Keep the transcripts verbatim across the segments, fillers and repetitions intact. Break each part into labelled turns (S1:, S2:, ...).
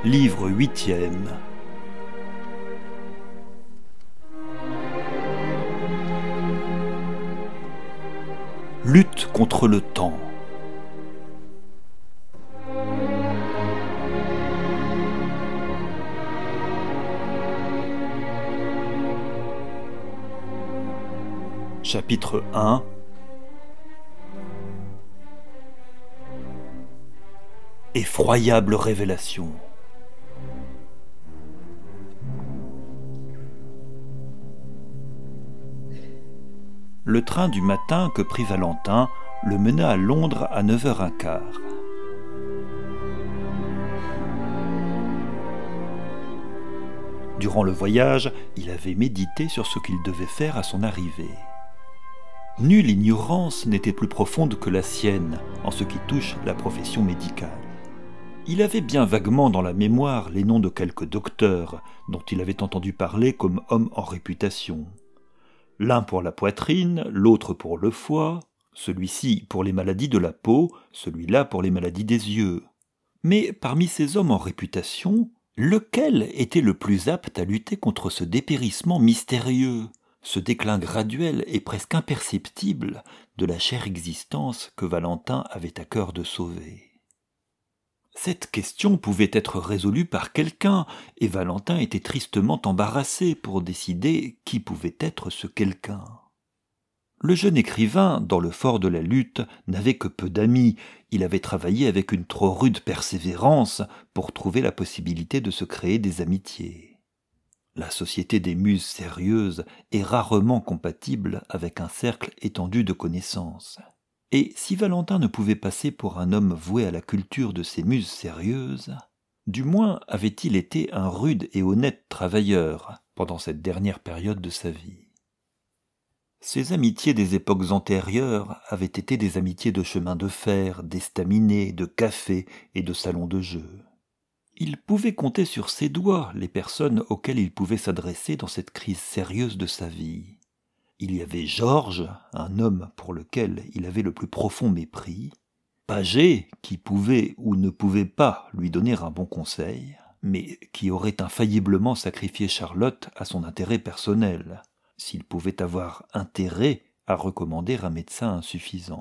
S1: Livre huitième. Lutte contre le temps. Chapitre un. Effroyable révélation. Le train du matin que prit Valentin le mena à Londres à neuf heures quinze. Durant le voyage, il avait médité sur ce qu'il devait faire à son arrivée. Nulle ignorance n'était plus profonde que la sienne en ce qui touche la profession médicale. Il avait bien vaguement dans la mémoire les noms de quelques docteurs dont il avait entendu parler comme hommes en réputation. L'un pour la poitrine, l'autre pour le foie, celui-ci pour les maladies de la peau, celui-là pour les maladies des yeux. Mais parmi ces hommes en réputation, lequel était le plus apte à lutter contre ce dépérissement mystérieux, ce déclin graduel et presque imperceptible de la chère existence que Valentin avait à cœur de sauver? Cette question pouvait être résolue par quelqu'un, et Valentin était tristement embarrassé pour décider qui pouvait être ce quelqu'un. Le jeune écrivain, dans le fort de la lutte, n'avait que peu d'amis. Il avait travaillé avec une trop rude persévérance pour trouver la possibilité de se créer des amitiés. La société des muses sérieuses est rarement compatible avec un cercle étendu de connaissances. Et si Valentin ne pouvait passer pour un homme voué à la culture de ces muses sérieuses, du moins avait-il été un rude et honnête travailleur pendant cette dernière période de sa vie. Ses amitiés des époques antérieures avaient été des amitiés de chemin de fer, d'estaminet, de café et de salon de jeu. Il pouvait compter sur ses doigts les personnes auxquelles il pouvait s'adresser dans cette crise sérieuse de sa vie. Il y avait Georges, un homme pour lequel il avait le plus profond mépris, Paget, qui pouvait ou ne pouvait pas lui donner un bon conseil, mais qui aurait infailliblement sacrifié Charlotte à son intérêt personnel, s'il pouvait avoir intérêt à recommander un médecin insuffisant.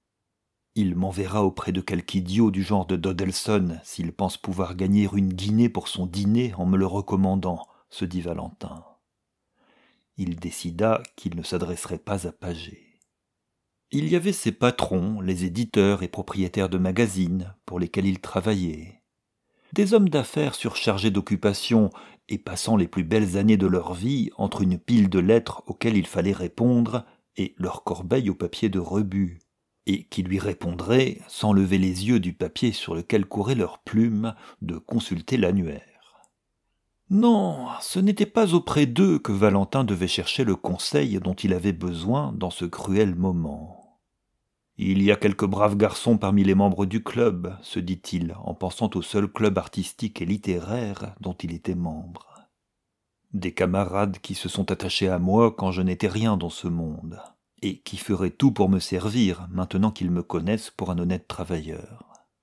S1: Il m'enverra auprès de quelque idiot du genre de Dodelson s'il pense pouvoir gagner une guinée pour son dîner en me le recommandant, se dit Valentin. Il décida qu'il ne s'adresserait pas à Paget. Il y avait ses patrons, les éditeurs et propriétaires de magazines pour lesquels il travaillait. Des hommes d'affaires surchargés d'occupations et passant les plus belles années de leur vie entre une pile de lettres auxquelles il fallait répondre et leur corbeille au papier de rebut, et qui lui répondraient, sans lever les yeux du papier sur lequel courait leur plume, de consulter l'annuaire. Non, ce n'était pas auprès d'eux que Valentin devait chercher le conseil dont il avait besoin dans ce cruel moment. Il y a quelques braves garçons parmi les membres du club, se dit-il en pensant au seul club artistique et littéraire dont il était membre. Des camarades qui se sont attachés à moi quand je n'étais rien dans ce monde, et qui feraient tout pour me servir maintenant qu'ils me connaissent pour un honnête travailleur.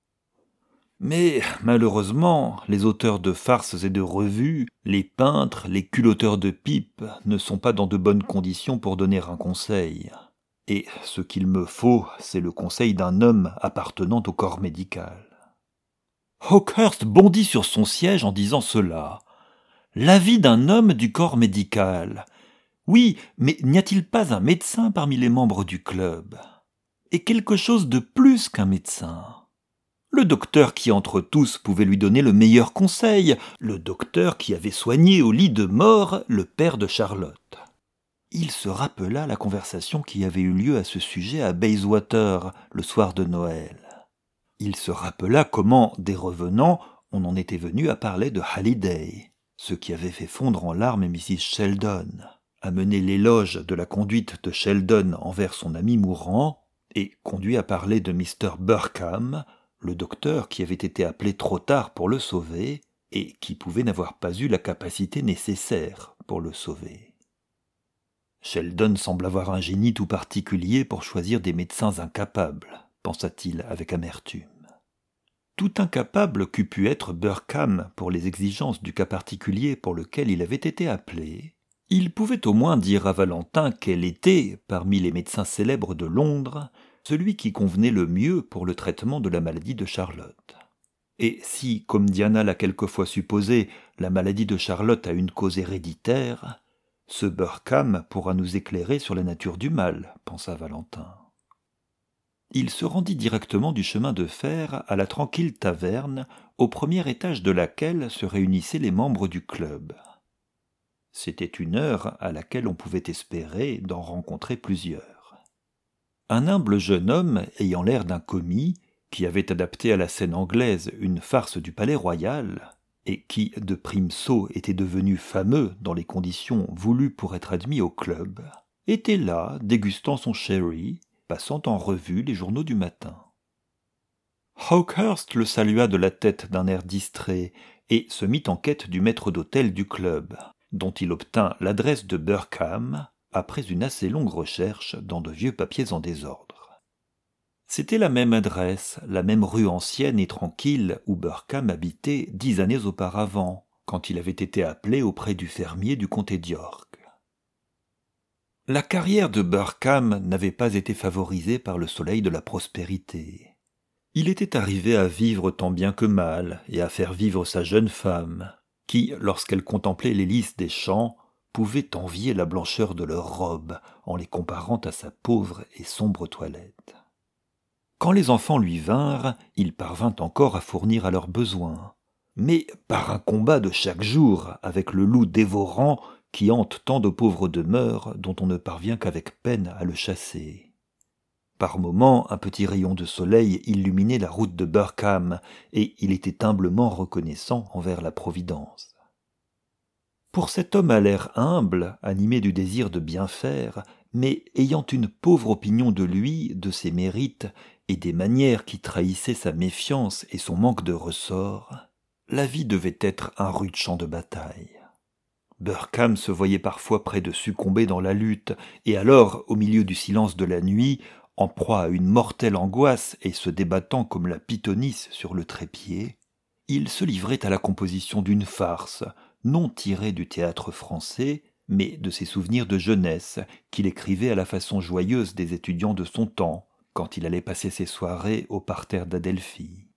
S1: Mais, malheureusement, les auteurs de farces et de revues, les peintres, les culotteurs de pipes ne sont pas dans de bonnes conditions pour donner un conseil. Et ce qu'il me faut, c'est le conseil d'un homme appartenant au corps médical. Hawkhurst bondit sur son siège en disant cela. L'avis d'un homme du corps médical. Oui, mais n'y a-t-il pas un médecin parmi les membres du club? Et quelque chose de plus qu'un médecin. Le docteur qui entre tous pouvait lui donner le meilleur conseil, le docteur qui avait soigné au lit de mort le père de Charlotte. Il se rappela la conversation qui avait eu lieu à ce sujet à Bayswater le soir de Noël. Il se rappela comment, des revenants, on en était venu à parler de Halliday, ce qui avait fait fondre en larmes missus Sheldon, amené l'éloge de la conduite de Sheldon envers son ami mourant, et conduit à parler de mister Burkham, le docteur qui avait été appelé trop tard pour le sauver et qui pouvait n'avoir pas eu la capacité nécessaire pour le sauver. Sheldon semble avoir un génie tout particulier pour choisir des médecins incapables, pensa-t-il avec amertume. Tout incapable qu'eût pu être Burkham pour les exigences du cas particulier pour lequel il avait été appelé, il pouvait au moins dire à Valentin quel était, parmi les médecins célèbres de Londres, celui qui convenait le mieux pour le traitement de la maladie de Charlotte. Et si, comme Diana l'a quelquefois supposé, la maladie de Charlotte a une cause héréditaire, ce Burkham pourra nous éclairer sur la nature du mal, pensa Valentin. Il se rendit directement du chemin de fer à la tranquille taverne, au premier étage de laquelle se réunissaient les membres du club. C'était une heure à laquelle on pouvait espérer d'en rencontrer plusieurs. Un humble jeune homme, ayant l'air d'un commis, qui avait adapté à la scène anglaise une farce du Palais Royal, et qui, de prime saut, était devenu fameux dans les conditions voulues pour être admis au club, était là, dégustant son sherry, passant en revue les journaux du matin. Hawkhurst le salua de la tête d'un air distrait et se mit en quête du maître d'hôtel du club, dont il obtint l'adresse de Burkham après une assez longue recherche dans de vieux papiers en désordre. C'était la même adresse, la même rue ancienne et tranquille où Burkham habitait dix années auparavant, quand il avait été appelé auprès du fermier du comté d'York. La carrière de Burkham n'avait pas été favorisée par le soleil de la prospérité. Il était arrivé à vivre tant bien que mal et à faire vivre sa jeune femme, qui, lorsqu'elle contemplait les lys des champs, pouvait envier la blancheur de leurs robes en les comparant à sa pauvre et sombre toilette. Quand les enfants lui vinrent, il parvint encore à fournir à leurs besoins, mais par un combat de chaque jour avec le loup dévorant qui hante tant de pauvres demeures dont on ne parvient qu'avec peine à le chasser. Par moments, un petit rayon de soleil illuminait la route de Burkham, et il était humblement reconnaissant envers la Providence. Pour cet homme à l'air humble, animé du désir de bien faire, mais ayant une pauvre opinion de lui, de ses mérites, et des manières qui trahissaient sa méfiance et son manque de ressort, la vie devait être un rude champ de bataille. Burkham se voyait parfois près de succomber dans la lutte, et alors, au milieu du silence de la nuit, en proie à une mortelle angoisse et se débattant comme la pythonisse sur le trépied, il se livrait à la composition d'une farce, non tirée du théâtre français, mais de ses souvenirs de jeunesse, qu'il écrivait à la façon joyeuse des étudiants de son temps, quand il allait passer ses soirées au parterre d'Adelphi.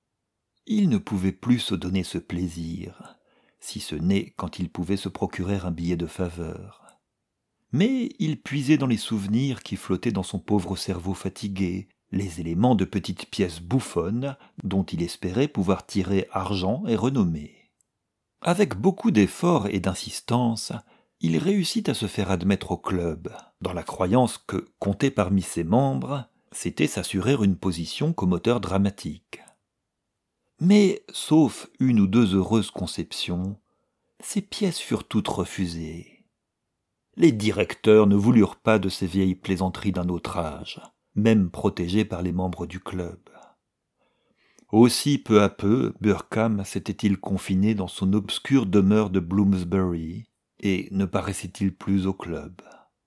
S1: Il ne pouvait plus se donner ce plaisir, si ce n'est quand il pouvait se procurer un billet de faveur. Mais il puisait dans les souvenirs qui flottaient dans son pauvre cerveau fatigué, les éléments de petites pièces bouffonnes dont il espérait pouvoir tirer argent et renommée. Avec beaucoup d'efforts et d'insistance, il réussit à se faire admettre au club, dans la croyance que, compter parmi ses membres, c'était s'assurer une position comme auteur dramatique. Mais, sauf une ou deux heureuses conceptions, ces pièces furent toutes refusées. Les directeurs ne voulurent pas de ces vieilles plaisanteries d'un autre âge, même protégées par les membres du club. Aussi, peu à peu, Burkham s'était-il confiné dans son obscure demeure de Bloomsbury, et ne paraissait-il plus au club.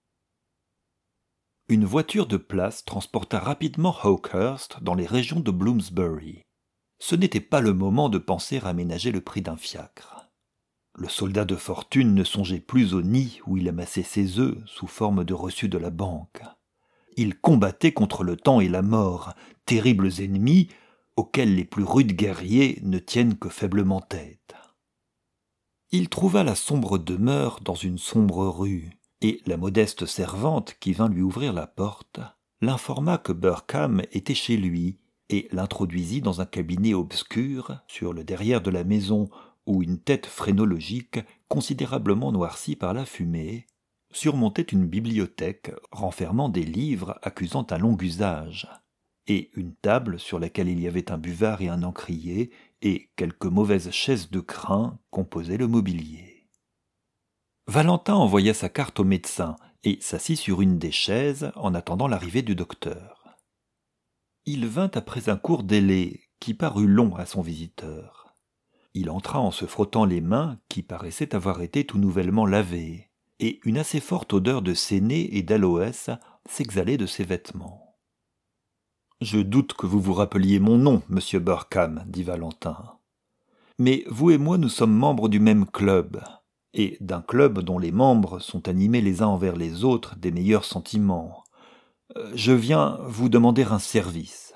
S1: Une voiture de place transporta rapidement Hawkhurst dans les régions de Bloomsbury. Ce n'était pas le moment de penser à aménager le prix d'un fiacre. Le soldat de fortune ne songeait plus au nid où il amassait ses œufs sous forme de reçus de la banque. Il combattait contre le temps et la mort, terribles ennemis auxquels les plus rudes guerriers ne tiennent que faiblement tête. Il trouva la sombre demeure dans une sombre rue, et la modeste servante qui vint lui ouvrir la porte l'informa que Burkham était chez lui, et l'introduisit dans un cabinet obscur sur le derrière de la maison où une tête phrénologique, considérablement noircie par la fumée, surmontait une bibliothèque renfermant des livres accusant un long usage, et une table sur laquelle il y avait un buvard et un encrier, et quelques mauvaises chaises de crin composaient le mobilier. Valentin envoya sa carte au médecin et s'assit sur une des chaises en attendant l'arrivée du docteur. Il vint après un court délai qui parut long à son visiteur. Il entra en se frottant les mains qui paraissaient avoir été tout nouvellement lavées, et une assez forte odeur de séné et d'aloès s'exhalait de ses vêtements. Je doute que vous vous rappeliez mon nom, monsieur Burkham, dit Valentin. Mais vous et moi nous sommes membres du même club, et d'un club dont les membres sont animés les uns envers les autres des meilleurs sentiments. Je viens vous demander un service.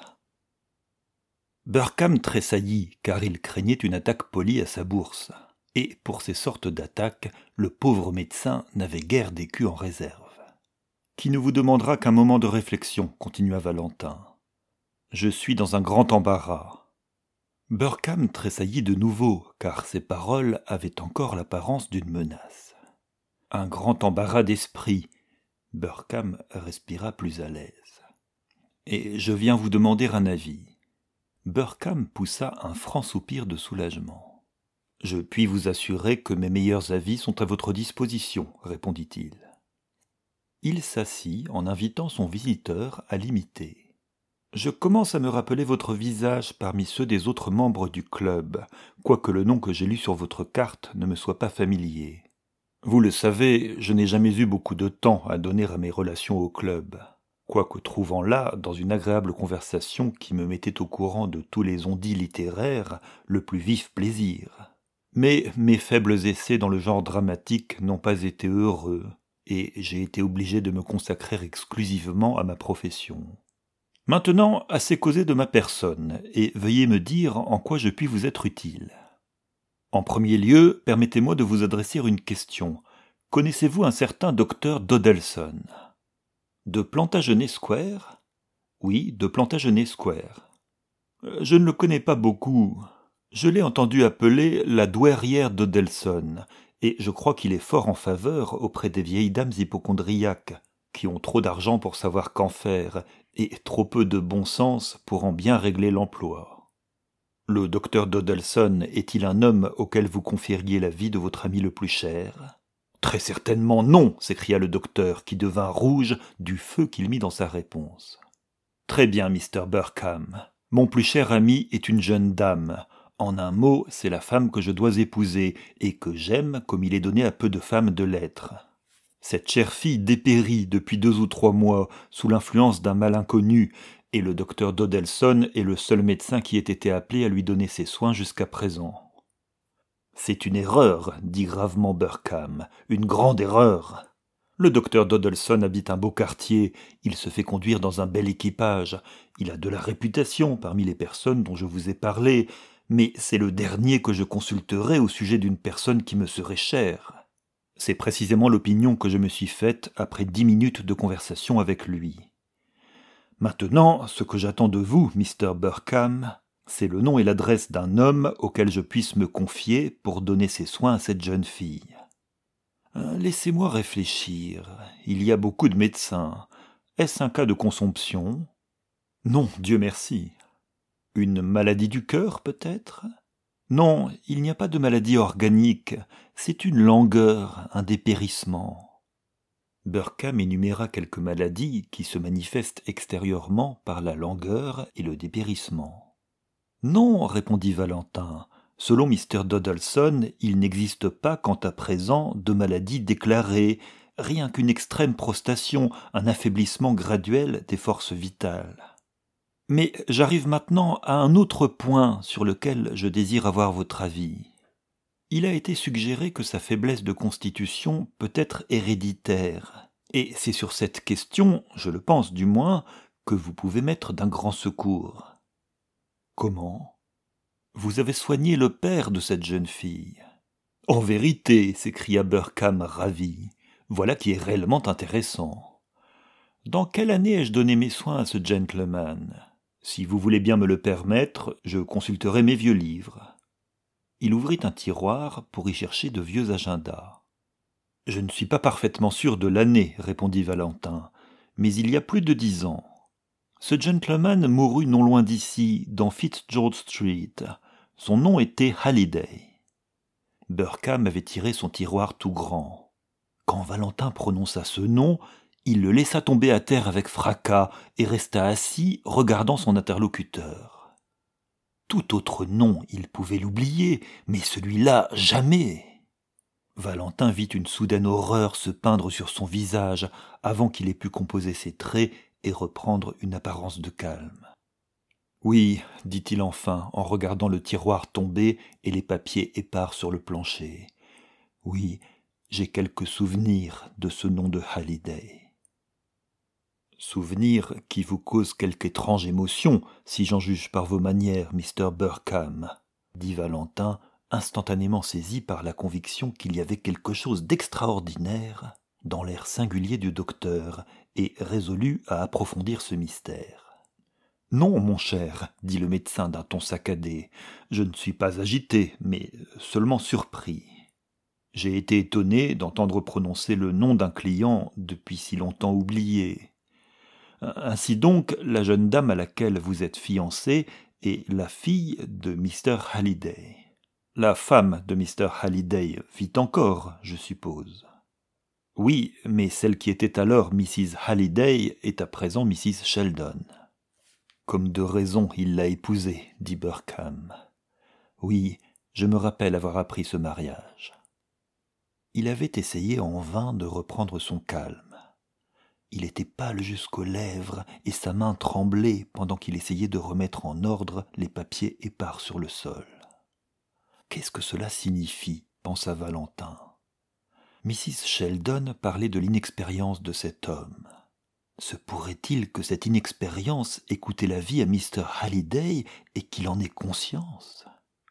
S1: Burkham tressaillit, car il craignait une attaque polie à sa bourse. Et pour ces sortes d'attaques, le pauvre médecin n'avait guère d'écus en réserve. « Qui ne vous demandera qu'un moment de réflexion, continua Valentin. Je suis dans un grand embarras. » Burkham tressaillit de nouveau, car ses paroles avaient encore l'apparence d'une menace. Un grand embarras d'esprit. Burkham respira plus à l'aise. « Et je viens vous demander un avis. » Burkham poussa un franc soupir de soulagement. « Je puis vous assurer que mes meilleurs avis sont à votre disposition, » répondit-il. Il s'assit en invitant son visiteur à l'imiter. « Je commence à me rappeler votre visage parmi ceux des autres membres du club, quoique le nom que j'ai lu sur votre carte ne me soit pas familier. Vous le savez, je n'ai jamais eu beaucoup de temps à donner à mes relations au club. » Quoique trouvant là, dans une agréable conversation qui me mettait au courant de tous les ondits littéraires, le plus vif plaisir. Mais mes faibles essais dans le genre dramatique n'ont pas été heureux, et j'ai été obligé de me consacrer exclusivement à ma profession. Maintenant, assez causé de ma personne, et veuillez me dire en quoi je puis vous être utile. En premier lieu, permettez-moi de vous adresser une question. Connaissez-vous un certain docteur Doddelson ? De Plantagenet Square ? Oui, de Plantagenet Square. Je ne le connais pas beaucoup. Je l'ai entendu appeler la douairière Doddelson, et je crois qu'il est fort en faveur auprès des vieilles dames hypocondriaques, qui ont trop d'argent pour savoir qu'en faire, et trop peu de bon sens pour en bien régler l'emploi. Le docteur Doddelson est-il un homme auquel vous confieriez la vie de votre ami le plus cher ? Très certainement non, s'écria le docteur, qui devint rouge du feu qu'il mit dans sa réponse. Très bien, mister Burkham. Mon plus cher ami est une jeune dame. En un mot, c'est la femme que je dois épouser, et que j'aime comme il est donné à peu de femmes de l'être. Cette chère fille dépérit depuis deux ou trois mois, sous l'influence d'un mal inconnu, et le docteur Doddelson est le seul médecin qui ait été appelé à lui donner ses soins jusqu'à présent. C'est une erreur, dit gravement Burkham, une grande erreur. Le docteur Doddelson habite un beau quartier, il se fait conduire dans un bel équipage, il a de la réputation parmi les personnes dont je vous ai parlé, mais c'est le dernier que je consulterai au sujet d'une personne qui me serait chère. C'est précisément l'opinion que je me suis faite après dix minutes de conversation avec lui. Maintenant, ce que j'attends de vous, mister Burkham, c'est le nom et l'adresse d'un homme auquel je puisse me confier pour donner ses soins à cette jeune fille. Laissez-moi réfléchir. Il y a beaucoup de médecins. Est-ce un cas de consomption ? Non, Dieu merci. Une maladie du cœur, peut-être ? Non, il n'y a pas de maladie organique. C'est une langueur, un dépérissement. Burkham énuméra quelques maladies qui se manifestent extérieurement par la langueur et le dépérissement. Non, répondit Valentin. Selon mister Doddelson, il n'existe pas quant à présent de maladie déclarée, rien qu'une extrême prostation, un affaiblissement graduel des forces vitales. Mais j'arrive maintenant à un autre point sur lequel je désire avoir votre avis. Il a été suggéré que sa faiblesse de constitution peut être héréditaire, et c'est sur cette question, je le pense du moins, que vous pouvez m'être d'un grand secours. Comment ? Vous avez soigné le père de cette jeune fille. En vérité, s'écria Burkham ravi. Voilà qui est réellement intéressant. Dans quelle année ai-je donné mes soins à ce gentleman ? Si vous voulez bien me le permettre, je consulterai mes vieux livres. Il ouvrit un tiroir pour y chercher de vieux agendas. Je ne suis pas parfaitement sûr de l'année, répondit Valentin, mais il y a plus de dix ans. Ce gentleman mourut non loin d'ici, dans Fitzgeorge Street. Son nom était Halliday. Burkham avait tiré son tiroir tout grand. Quand Valentin prononça ce nom, il le laissa tomber à terre avec fracas et resta assis, regardant son interlocuteur. Tout autre nom, il pouvait l'oublier, mais celui-là, jamais. Valentin vit une soudaine horreur se peindre sur son visage avant qu'il ait pu composer ses traits et reprendre une apparence de calme. Oui, dit-il enfin, en regardant le tiroir tombé et les papiers épars sur le plancher. Oui, j'ai quelques souvenirs de ce nom de Halliday. Souvenirs qui vous causent quelque étrange émotion, si j'en juge par vos manières, mister Burkham, dit Valentin, instantanément saisi par la conviction qu'il y avait quelque chose d'extraordinaire dans l'air singulier du docteur, et résolu à approfondir ce mystère. « Non, mon cher, dit le médecin d'un ton saccadé, je ne suis pas agité, mais seulement surpris. J'ai été étonné d'entendre prononcer le nom d'un client depuis si longtemps oublié. Ainsi donc, la jeune dame à laquelle vous êtes fiancé est la fille de mister Halliday. La femme de mister Halliday vit encore, je suppose. Oui, mais celle qui était alors missus Halliday est à présent missus Sheldon. Comme de raison il l'a épousée, dit Burkham. Oui, je me rappelle avoir appris ce mariage. Il avait essayé en vain de reprendre son calme. Il était pâle jusqu'aux lèvres et sa main tremblait pendant qu'il essayait de remettre en ordre les papiers épars sur le sol. Qu'est-ce que cela signifie, pensa Valentin. missus Sheldon parlait de l'inexpérience de cet homme. Se pourrait-il que cette inexpérience ait coûté la vie à mister Halliday et qu'il en ait conscience ?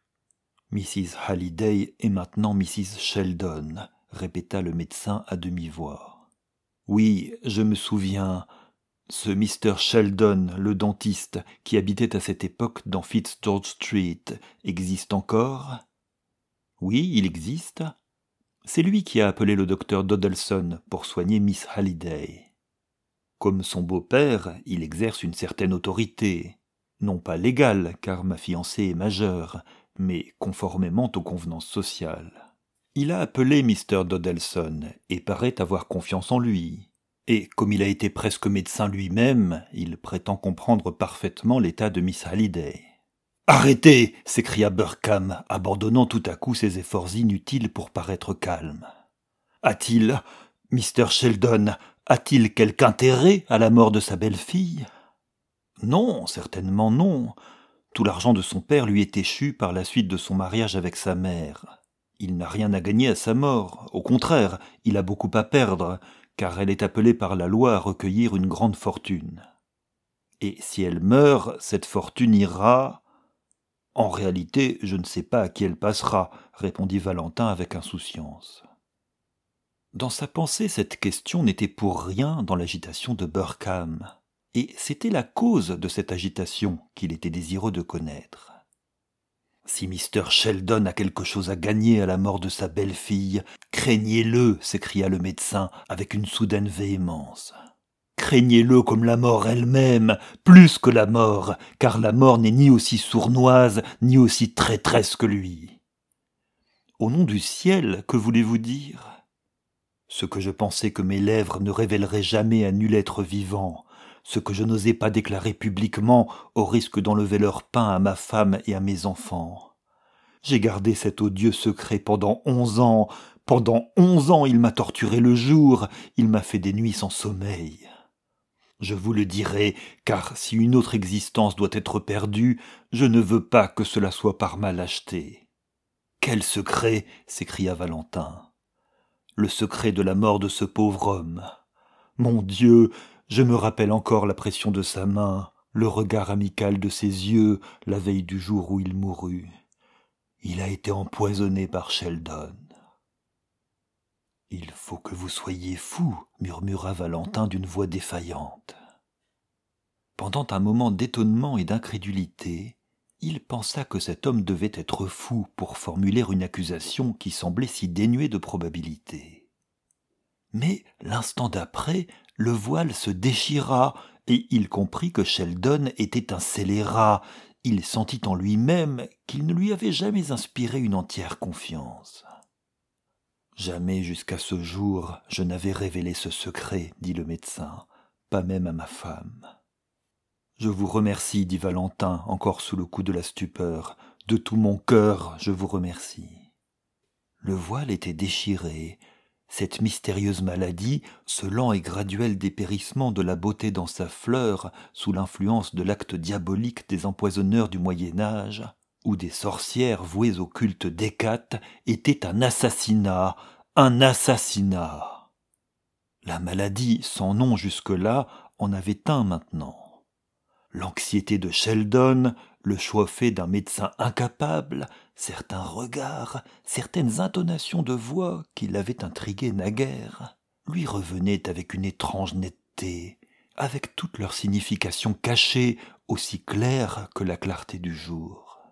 S1: missus Halliday est maintenant missus Sheldon, répéta le médecin à demi-voix. Oui, je me souviens, ce mister Sheldon, le dentiste, qui habitait à cette époque dans Fitzgeorge Street, existe encore ? Oui, il existe. C'est lui qui a appelé le docteur Doddleson pour soigner Miss Halliday. Comme son beau-père, il exerce une certaine autorité, non pas légale, car ma fiancée est majeure, mais conformément aux convenances sociales. Il a appelé mister Doddleson et paraît avoir confiance en lui. Et comme il a été presque médecin lui-même, il prétend comprendre parfaitement l'état de Miss Halliday. « Arrêtez !» s'écria Burkham, abandonnant tout à coup ses efforts inutiles pour paraître calme. « A-t-il, mister Sheldon, a-t-il quelque intérêt à la mort de sa belle-fille ? » Non, certainement non. Tout l'argent de son père lui est échu par la suite de son mariage avec sa mère. Il n'a rien à gagner à sa mort. Au contraire, il a beaucoup à perdre, car elle est appelée par la loi à recueillir une grande fortune. Et si elle meurt, cette fortune ira... En réalité, je ne sais pas à qui elle passera, répondit Valentin avec insouciance. Dans sa pensée, cette question n'était pour rien dans l'agitation de Burkham, et c'était la cause de cette agitation qu'il était désireux de connaître. Si mister Sheldon a quelque chose à gagner à la mort de sa belle-fille, craignez-le, s'écria le médecin avec une soudaine véhémence. Craignez-le comme la mort elle-même, plus que la mort, car la mort n'est ni aussi sournoise, ni aussi traîtresse que lui. Au nom du ciel, que voulez-vous dire ? Ce que je pensais que mes lèvres ne révéleraient jamais à nul être vivant, ce que je n'osais pas déclarer publiquement au risque d'enlever leur pain à ma femme et à mes enfants. J'ai gardé cet odieux secret pendant onze ans, pendant onze ans il m'a torturé le jour, il m'a fait des nuits sans sommeil. Je vous le dirai, car si une autre existence doit être perdue, je ne veux pas que cela soit par ma lâcheté. « Quel secret » s'écria Valentin. « Le secret de la mort de ce pauvre homme. Mon Dieu, je me rappelle encore la pression de sa main, le regard amical de ses yeux, la veille du jour où il mourut. Il a été empoisonné par Sheldon. » « Il faut que vous soyez fou, » murmura Valentin d'une voix défaillante. Pendant un moment d'étonnement et d'incrédulité, il pensa que cet homme devait être fou pour formuler une accusation qui semblait si dénuée de probabilité. Mais l'instant d'après, le voile se déchira et il comprit que Sheldon était un scélérat. Il sentit en lui-même qu'il ne lui avait jamais inspiré une entière confiance. Jamais jusqu'à ce jour je n'avais révélé ce secret, dit le médecin, pas même à ma femme. Je vous remercie, dit Valentin, encore sous le coup de la stupeur. De tout mon cœur, je vous remercie. Le voile était déchiré. Cette mystérieuse maladie, ce lent et graduel dépérissement de la beauté dans sa fleur sous l'influence de l'acte diabolique des empoisonneurs du Moyen-Âge, ou des sorcières vouées au culte d'Hécate, était un assassinat, un assassinat. La maladie, sans nom jusque-là, en avait un maintenant. L'anxiété de Sheldon, le choix fait d'un médecin incapable, certains regards, certaines intonations de voix qui l'avaient intrigué naguère, lui revenaient avec une étrange netteté, avec toute leur signification cachée, aussi claire que la clarté du jour.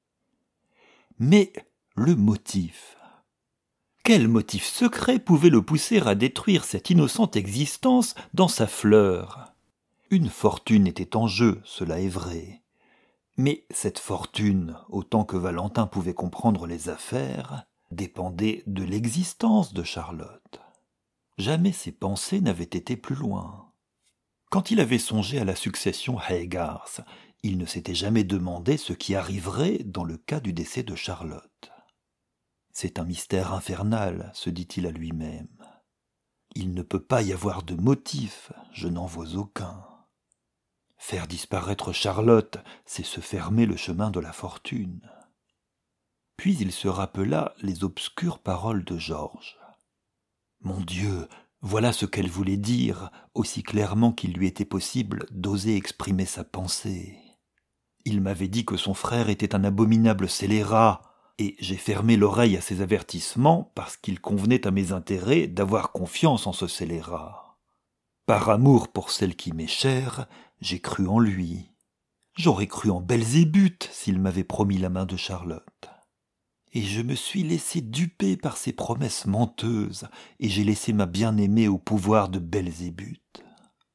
S1: Mais le motif. Quel motif secret pouvait le pousser à détruire cette innocente existence dans sa fleur ? Une fortune était en jeu, cela est vrai. Mais cette fortune, autant que Valentin pouvait comprendre les affaires, dépendait de l'existence de Charlotte. Jamais ses pensées n'avaient été plus loin. Quand il avait songé à la succession Haygarth, il ne s'était jamais demandé ce qui arriverait dans le cas du décès de Charlotte. C'est un mystère infernal, se dit-il à lui-même. Il ne peut pas y avoir de motif, je n'en vois aucun. Faire disparaître Charlotte, c'est se fermer le chemin de la fortune. Puis il se rappela les obscures paroles de Georges. Mon Dieu, voilà ce qu'elle voulait dire, aussi clairement qu'il lui était possible d'oser exprimer sa pensée. Il m'avait dit que son frère était un abominable scélérat, et j'ai fermé l'oreille à ses avertissements parce qu'il convenait à mes intérêts d'avoir confiance en ce scélérat. Par amour pour celle qui m'est chère, j'ai cru en lui. J'aurais cru en Belzébuth s'il m'avait promis la main de Charlotte. Et je me suis laissé duper par ses promesses menteuses, et j'ai laissé ma bien-aimée au pouvoir de Belzébuth.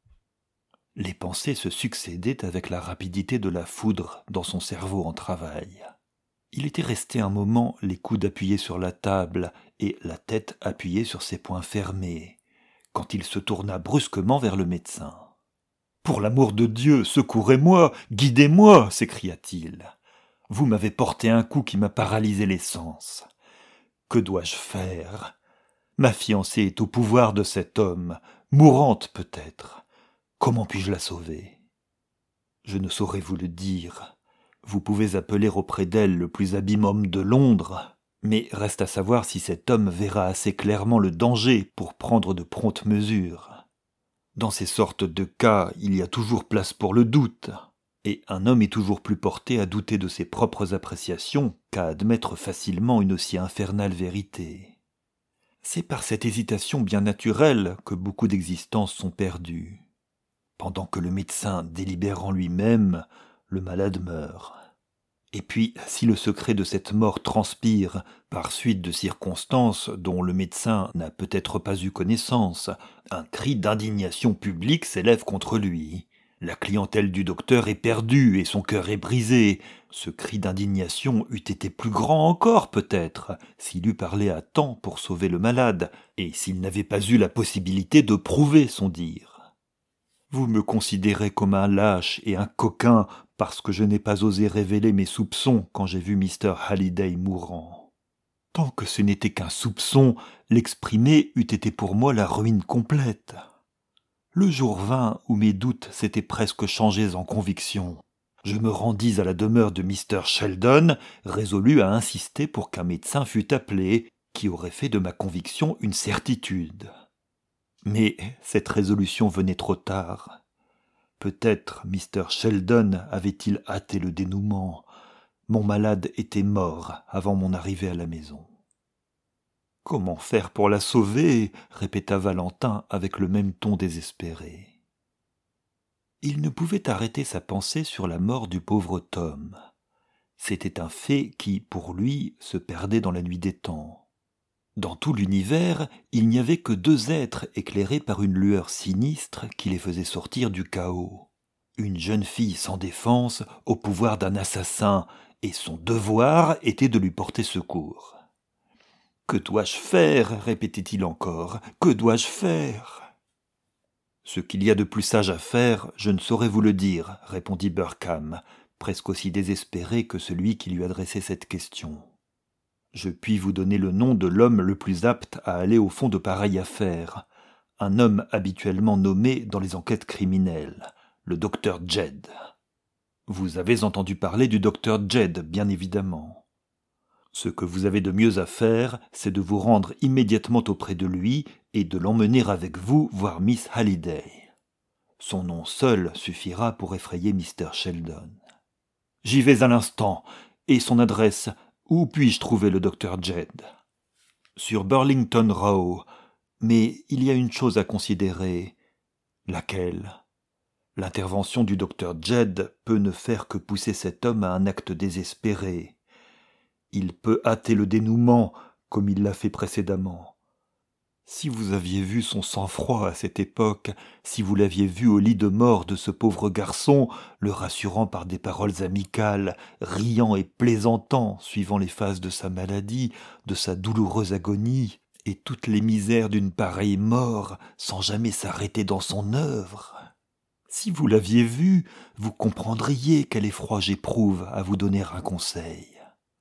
S1: Les pensées se succédaient avec la rapidité de la foudre dans son cerveau en travail. Il était resté un moment les coudes appuyés sur la table et la tête appuyée sur ses poings fermés, quand il se tourna brusquement vers le médecin. « Pour l'amour de Dieu, secourez-moi, guidez-moi » s'écria-t-il. « Vous m'avez porté un coup qui m'a paralysé les sens. Que dois-je faire ? Ma fiancée est au pouvoir de cet homme, mourante peut-être. Comment puis-je la sauver ? Je ne saurais vous le dire. Vous pouvez appeler auprès d'elle le plus abîme homme de Londres, mais reste à savoir si cet homme verra assez clairement le danger pour prendre de promptes mesures. Dans ces sortes de cas, il y a toujours place pour le doute, et un homme est toujours plus porté à douter de ses propres appréciations qu'à admettre facilement une aussi infernale vérité. C'est par cette hésitation bien naturelle que beaucoup d'existences sont perdues. Pendant que le médecin délibère en lui-même, le malade meurt. Et puis, si le secret de cette mort transpire par suite de circonstances dont le médecin n'a peut-être pas eu connaissance, un cri d'indignation publique s'élève contre lui. La clientèle du docteur est perdue et son cœur est brisé. Ce cri d'indignation eût été plus grand encore peut-être, s'il eût parlé à temps pour sauver le malade, et s'il n'avait pas eu la possibilité de prouver son dire. Vous me considérez comme un lâche et un coquin parce que je n'ai pas osé révéler mes soupçons quand j'ai vu mister Halliday mourant. Tant que ce n'était qu'un soupçon, l'exprimer eût été pour moi la ruine complète. Le jour vint où mes doutes s'étaient presque changés en conviction. Je me rendis à la demeure de mister Sheldon, résolu à insister pour qu'un médecin fût appelé, qui aurait fait de ma conviction une certitude. Mais cette résolution venait trop tard. Peut-être mister Sheldon avait-il hâté le dénouement. Mon malade était mort avant mon arrivée à la maison. « Comment faire pour la sauver ?» répéta Valentin avec le même ton désespéré. Il ne pouvait arrêter sa pensée sur la mort du pauvre Tom. C'était un fait qui, pour lui, se perdait dans la nuit des temps. Dans tout l'univers, il n'y avait que deux êtres éclairés par une lueur sinistre qui les faisait sortir du chaos. Une jeune fille sans défense au pouvoir d'un assassin, et son devoir était de lui porter secours. « Que dois-je faire ?» répétait-il encore. « Que dois-je faire ?» « Ce qu'il y a de plus sage à faire, je ne saurais vous le dire, » répondit Burkham, presque aussi désespéré que celui qui lui adressait cette question. Je puis vous donner le nom de l'homme le plus apte à aller au fond de pareille affaire, un homme habituellement nommé dans les enquêtes criminelles, le docteur Jed. Vous avez entendu parler du docteur Jed, bien évidemment. Ce que vous avez de mieux à faire, c'est de vous rendre immédiatement auprès de lui et de l'emmener avec vous voir Miss Halliday. Son nom seul suffira pour effrayer mister Sheldon. J'y vais à l'instant, et son adresse, où puis-je trouver le docteur Jed ? Sur Burlington Row, mais il y a une chose à considérer. Laquelle ? L'intervention du docteur Jed peut ne faire que pousser cet homme à un acte désespéré. Il peut hâter le dénouement, comme il l'a fait précédemment. Si vous aviez vu son sang-froid à cette époque, si vous l'aviez vu au lit de mort de ce pauvre garçon, le rassurant par des paroles amicales, riant et plaisantant, suivant les phases de sa maladie, de sa douloureuse agonie, et toutes les misères d'une pareille mort, sans jamais s'arrêter dans son œuvre. Si vous l'aviez vu, vous comprendriez quel effroi j'éprouve à vous donner un conseil.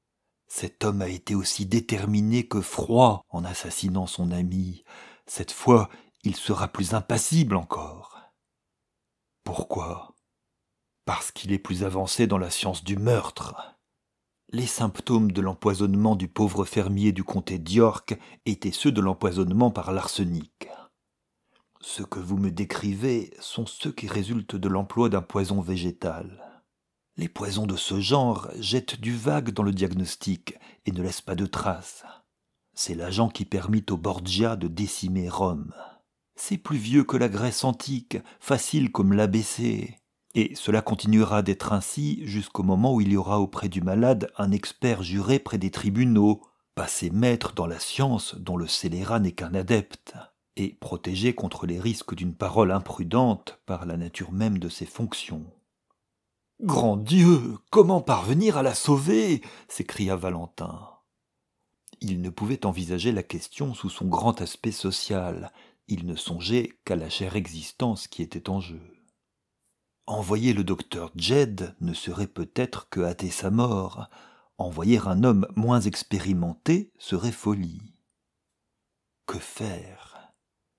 S1: Cet homme a été aussi déterminé que froid en assassinant son ami. Cette fois, il sera plus impassible encore. Pourquoi ? Parce qu'il est plus avancé dans la science du meurtre. Les symptômes de l'empoisonnement du pauvre fermier du comté d'York étaient ceux de l'empoisonnement par l'arsenic. Ce que vous me décrivez sont ceux qui résultent de l'emploi d'un poison végétal. Les poisons de ce genre jettent du vague dans le diagnostic et ne laissent pas de traces. C'est l'agent qui permit aux Borgia de décimer Rome. C'est plus vieux que la Grèce antique, facile comme l'A B C. Et cela continuera d'être ainsi jusqu'au moment où il y aura auprès du malade un expert juré près des tribunaux, passé maître dans la science dont le scélérat n'est qu'un adepte, et protégé contre les risques d'une parole imprudente par la nature même de ses fonctions. « Grand Dieu, comment parvenir à la sauver ?» s'écria Valentin. Il ne pouvait envisager la question sous son grand aspect social. Il ne songeait qu'à la chère existence qui était en jeu. Envoyer le docteur Jed ne serait peut-être que hâter sa mort. Envoyer un homme moins expérimenté serait folie. Que faire ?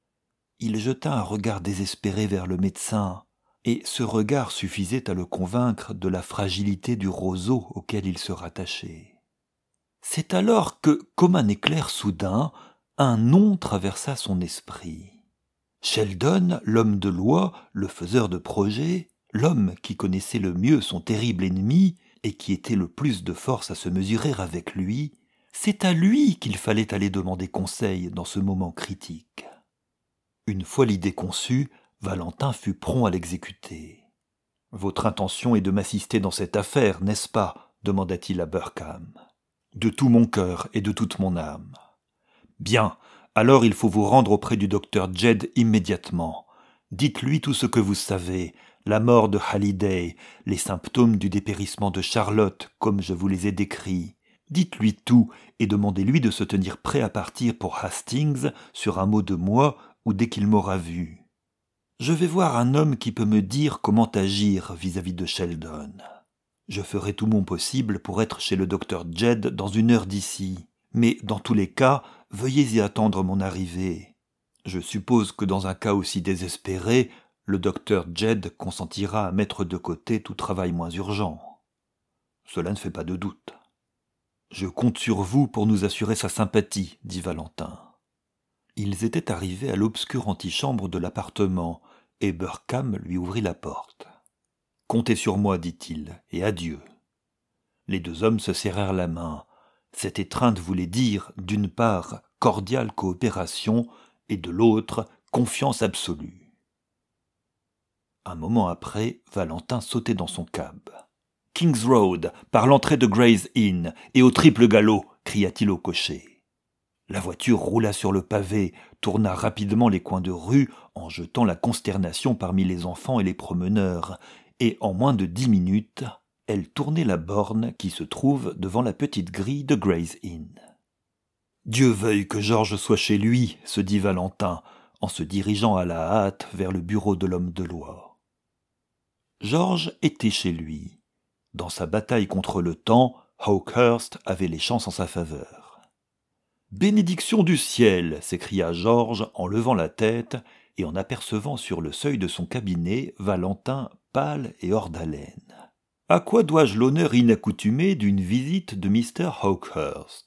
S1: Il jeta un regard désespéré vers le médecin. Et ce regard suffisait à le convaincre de la fragilité du roseau auquel il se rattachait. C'est alors que, comme un éclair soudain, un nom traversa son esprit. Sheldon, l'homme de loi, le faiseur de projets, l'homme qui connaissait le mieux son terrible ennemi et qui était le plus de force à se mesurer avec lui, c'est à lui qu'il fallait aller demander conseil dans ce moment critique. Une fois l'idée conçue, Valentin fut prompt à l'exécuter. « Votre intention est de m'assister dans cette affaire, n'est-ce pas ?» demanda-t-il à Burkham. « De tout mon cœur et de toute mon âme. »« Bien, alors il faut vous rendre auprès du docteur Jed immédiatement. Dites-lui tout ce que vous savez, la mort de Halliday, les symptômes du dépérissement de Charlotte, comme je vous les ai décrits. Dites-lui tout et demandez-lui de se tenir prêt à partir pour Hastings sur un mot de moi ou dès qu'il m'aura vu. Je vais voir un homme qui peut me dire comment agir vis-à-vis de Sheldon. Je ferai tout mon possible pour être chez le docteur Jed dans une heure d'ici, mais dans tous les cas, veuillez y attendre mon arrivée. Je suppose que dans un cas aussi désespéré, le docteur Jed consentira à mettre de côté tout travail moins urgent. Cela ne fait pas de doute. Je compte sur vous pour nous assurer sa sympathie, dit Valentin. Ils étaient arrivés à l'obscure antichambre de l'appartement, et Burkham lui ouvrit la porte. « Comptez sur moi, dit-il, et adieu. » Les deux hommes se serrèrent la main. Cette étreinte voulait dire, d'une part, cordiale coopération, et de l'autre, confiance absolue. Un moment après, Valentin sautait dans son cab. « King's Road, par l'entrée de Gray's Inn, et au triple galop !» cria-t-il au cocher. La voiture roula sur le pavé, tourna rapidement les coins de rue en jetant la consternation parmi les enfants et les promeneurs, et en moins de dix minutes, elle tournait la borne qui se trouve devant la petite grille de Gray's Inn. « Dieu veuille que Georges soit chez lui, » se dit Valentin, en se dirigeant à la hâte vers le bureau de l'homme de loi. Georges était chez lui. Dans sa bataille contre le temps, Hawkehurst avait les chances en sa faveur. « Bénédiction du ciel !» s'écria Georges en levant la tête et en apercevant sur le seuil de son cabinet Valentin pâle et hors d'haleine. « À quoi dois-je l'honneur inaccoutumé d'une visite de mister Hawkehurst ?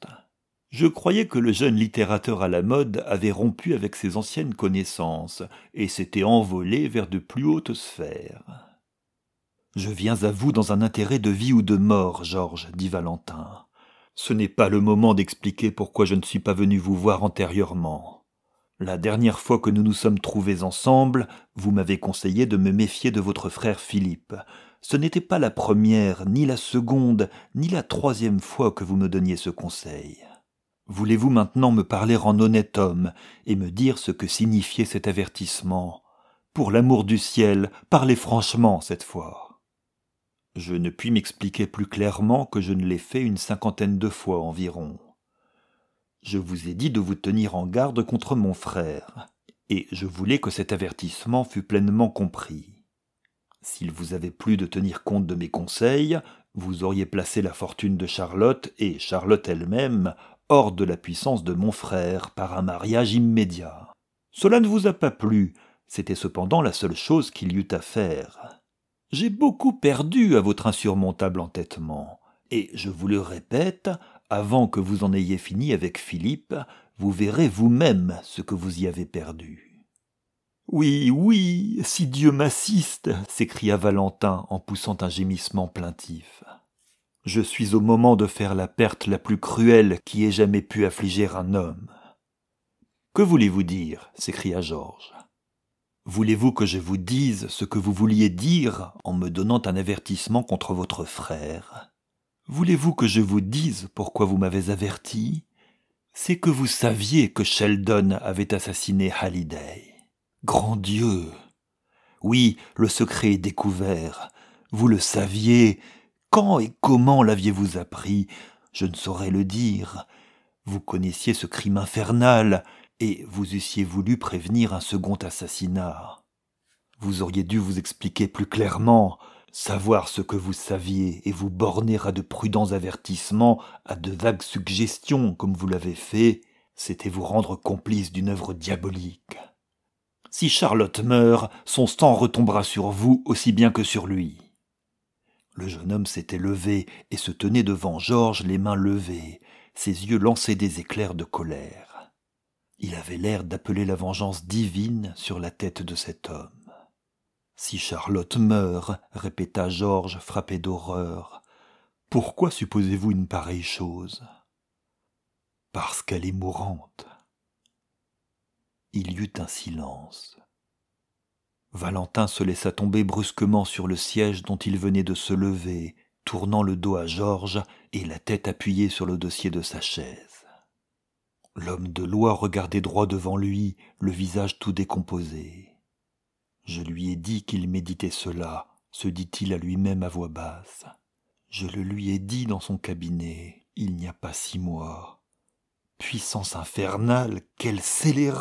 S1: Je croyais que le jeune littérateur à la mode avait rompu avec ses anciennes connaissances et s'était envolé vers de plus hautes sphères. »« Je viens à vous dans un intérêt de vie ou de mort, Georges, dit Valentin. Ce n'est pas le moment d'expliquer pourquoi je ne suis pas venu vous voir antérieurement. La dernière fois que nous nous sommes trouvés ensemble, vous m'avez conseillé de me méfier de votre frère Philippe. Ce n'était pas la première, ni la seconde, ni la troisième fois que vous me donniez ce conseil. Voulez-vous maintenant me parler en honnête homme et me dire ce que signifiait cet avertissement ? Pour l'amour du ciel, parlez franchement cette fois. » Je ne puis m'expliquer plus clairement que je ne l'ai fait une cinquantaine de fois environ. Je vous ai dit de vous tenir en garde contre mon frère, et je voulais que cet avertissement fût pleinement compris. S'il vous avait plu de tenir compte de mes conseils, vous auriez placé la fortune de Charlotte et Charlotte elle-même hors de la puissance de mon frère par un mariage immédiat. Cela ne vous a pas plu, c'était cependant la seule chose qu'il y eût à faire. J'ai beaucoup perdu à votre insurmontable entêtement, et je vous le répète, avant que vous en ayez fini avec Philippe, vous verrez vous-même ce que vous y avez perdu. « Oui, oui, si Dieu m'assiste !» s'écria Valentin en poussant un gémissement plaintif. « Je suis au moment de faire la perte la plus cruelle qui ait jamais pu affliger un homme. »« Que voulez-vous dire ?» s'écria Georges. « Voulez-vous que je vous dise ce que vous vouliez dire en me donnant un avertissement contre votre frère ? Voulez-vous que je vous dise pourquoi vous m'avez averti ? C'est que vous saviez que Sheldon avait assassiné Halliday. Grand Dieu ! Oui, le secret est découvert. Vous le saviez. Quand et comment l'aviez-vous appris ? Je ne saurais le dire. Vous connaissiez ce crime infernal, et vous eussiez voulu prévenir un second assassinat. Vous auriez dû vous expliquer plus clairement, savoir ce que vous saviez et vous borner à de prudents avertissements, à de vagues suggestions comme vous l'avez fait, c'était vous rendre complice d'une œuvre diabolique. Si Charlotte meurt, son sang retombera sur vous aussi bien que sur lui. » Le jeune homme s'était levé et se tenait devant Georges les mains levées, ses yeux lançaient des éclairs de colère. Il avait l'air d'appeler la vengeance divine sur la tête de cet homme. « Si Charlotte meurt, » répéta Georges, frappé d'horreur, « pourquoi supposez-vous une pareille chose ? » « Parce qu'elle est mourante. » Il y eut un silence. Valentin se laissa tomber brusquement sur le siège dont il venait de se lever, tournant le dos à Georges et la tête appuyée sur le dossier de sa chaise. L'homme de loi regardait droit devant lui, le visage tout décomposé. « Je lui ai dit qu'il méditait cela, » se dit-il à lui-même à voix basse. « Je le lui ai dit dans son cabinet, il n'y a pas six mois. Puissance infernale, quel scélérat !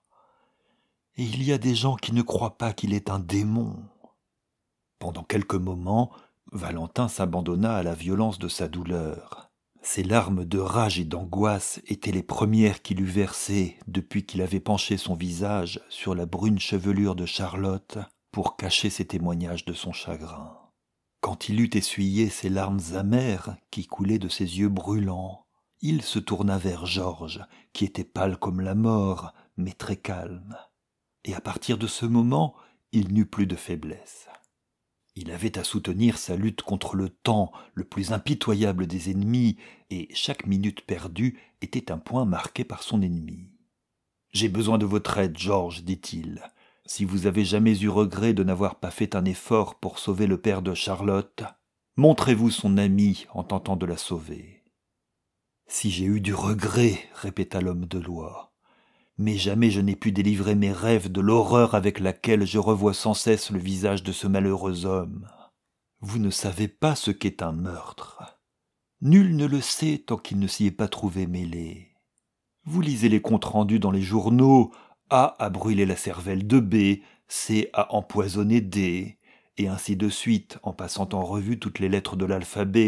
S1: Et il y a des gens qui ne croient pas qu'il est un démon. » Pendant quelques moments, Valentin s'abandonna à la violence de sa douleur. Ses larmes de rage et d'angoisse étaient les premières qu'il eût versées depuis qu'il avait penché son visage sur la brune chevelure de Charlotte pour cacher ses témoignages de son chagrin. Quand il eut essuyé ces larmes amères qui coulaient de ses yeux brûlants, il se tourna vers Georges, qui était pâle comme la mort, mais très calme. Et à partir de ce moment, il n'eut plus de faiblesse. Il avait à soutenir sa lutte contre le temps, le plus impitoyable des ennemis, et chaque minute perdue était un point marqué par son ennemi. « J'ai besoin de votre aide, Georges, dit-il. Si vous avez jamais eu regret de n'avoir pas fait un effort pour sauver le père de Charlotte, montrez-vous son ami en tentant de la sauver. » « Si j'ai eu du regret, répéta l'homme de loi, mais jamais je n'ai pu délivrer mes rêves de l'horreur avec laquelle je revois sans cesse le visage de ce malheureux homme. Vous ne savez pas ce qu'est un meurtre. Nul ne le sait tant qu'il ne s'y est pas trouvé mêlé. Vous lisez les comptes rendus dans les journaux, A a brûlé la cervelle de B, C a empoisonné D, et ainsi de suite, en passant en revue toutes les lettres de l'alphabet,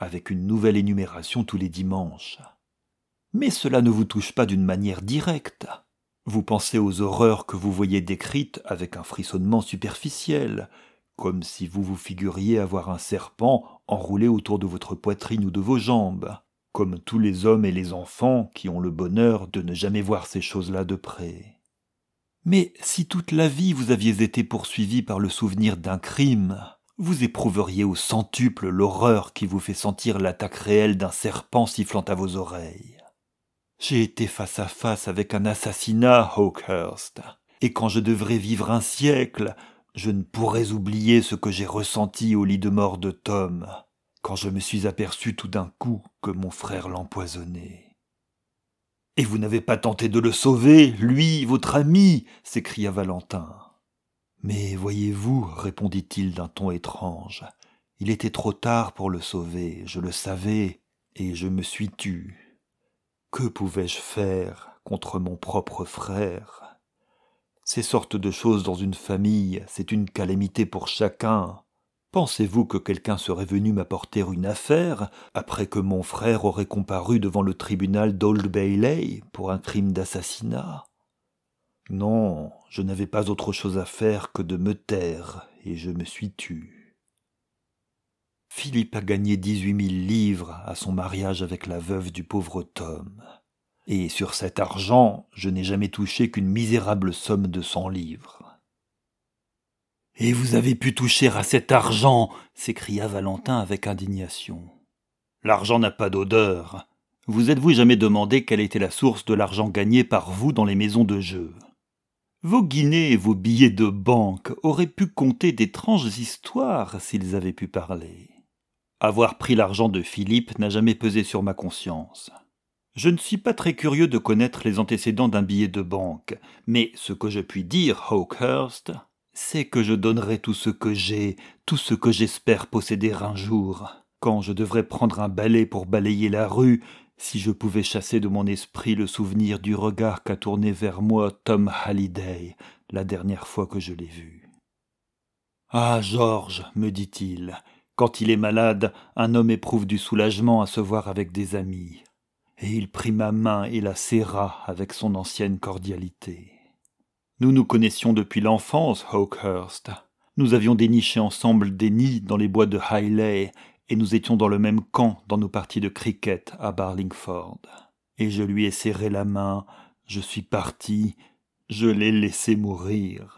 S1: avec une nouvelle énumération tous les dimanches. Mais cela ne vous touche pas d'une manière directe. Vous pensez aux horreurs que vous voyez décrites avec un frissonnement superficiel, comme si vous vous figuriez avoir un serpent enroulé autour de votre poitrine ou de vos jambes, comme tous les hommes et les enfants qui ont le bonheur de ne jamais voir ces choses-là de près. Mais si toute la vie vous aviez été poursuivi par le souvenir d'un crime, vous éprouveriez au centuple l'horreur qui vous fait sentir l'attaque réelle d'un serpent sifflant à vos oreilles. J'ai été face à face avec un assassinat, Hawkhurst, et quand je devrais vivre un siècle, je ne pourrais oublier ce que j'ai ressenti au lit de mort de Tom, quand je me suis aperçu tout d'un coup que mon frère l'empoisonnait. « Et vous n'avez pas tenté de le sauver, lui, votre ami !» s'écria Valentin. « Mais voyez-vous, répondit-il d'un ton étrange, il était trop tard pour le sauver, je le savais, et je me suis tu. Que pouvais-je faire contre mon propre frère ? Ces sortes de choses dans une famille, c'est une calamité pour chacun. Pensez-vous que quelqu'un serait venu m'apporter une affaire après que mon frère aurait comparu devant le tribunal d'Old Bailey pour un crime d'assassinat ? Non, je n'avais pas autre chose à faire que de me taire, et je me suis tu. Philippe a gagné dix-huit mille livres à son mariage avec la veuve du pauvre Tom. Et sur cet argent, je n'ai jamais touché qu'une misérable somme de cent livres. « Et vous avez pu toucher à cet argent !» s'écria Valentin avec indignation. « L'argent n'a pas d'odeur. Vous êtes-vous jamais demandé quelle était la source de l'argent gagné par vous dans les maisons de jeu ? Vos guinées et vos billets de banque auraient pu conter d'étranges histoires s'ils avaient pu parler. Avoir pris l'argent de Philippe n'a jamais pesé sur ma conscience. Je ne suis pas très curieux de connaître les antécédents d'un billet de banque, mais ce que je puis dire, Hawkhurst, c'est que je donnerai tout ce que j'ai, tout ce que j'espère posséder un jour, quand je devrais prendre un balai pour balayer la rue, si je pouvais chasser de mon esprit le souvenir du regard qu'a tourné vers moi Tom Halliday la dernière fois que je l'ai vu. « Ah, George, me dit-il, quand il est malade, un homme éprouve du soulagement à se voir avec des amis. » Et il prit ma main et la serra avec son ancienne cordialité. Nous nous connaissions depuis l'enfance, Hawkhurst. Nous avions déniché ensemble des nids dans les bois de Highley, et nous étions dans le même camp dans nos parties de cricket à Barlingford. Et je lui ai serré la main, je suis parti, je l'ai laissé mourir.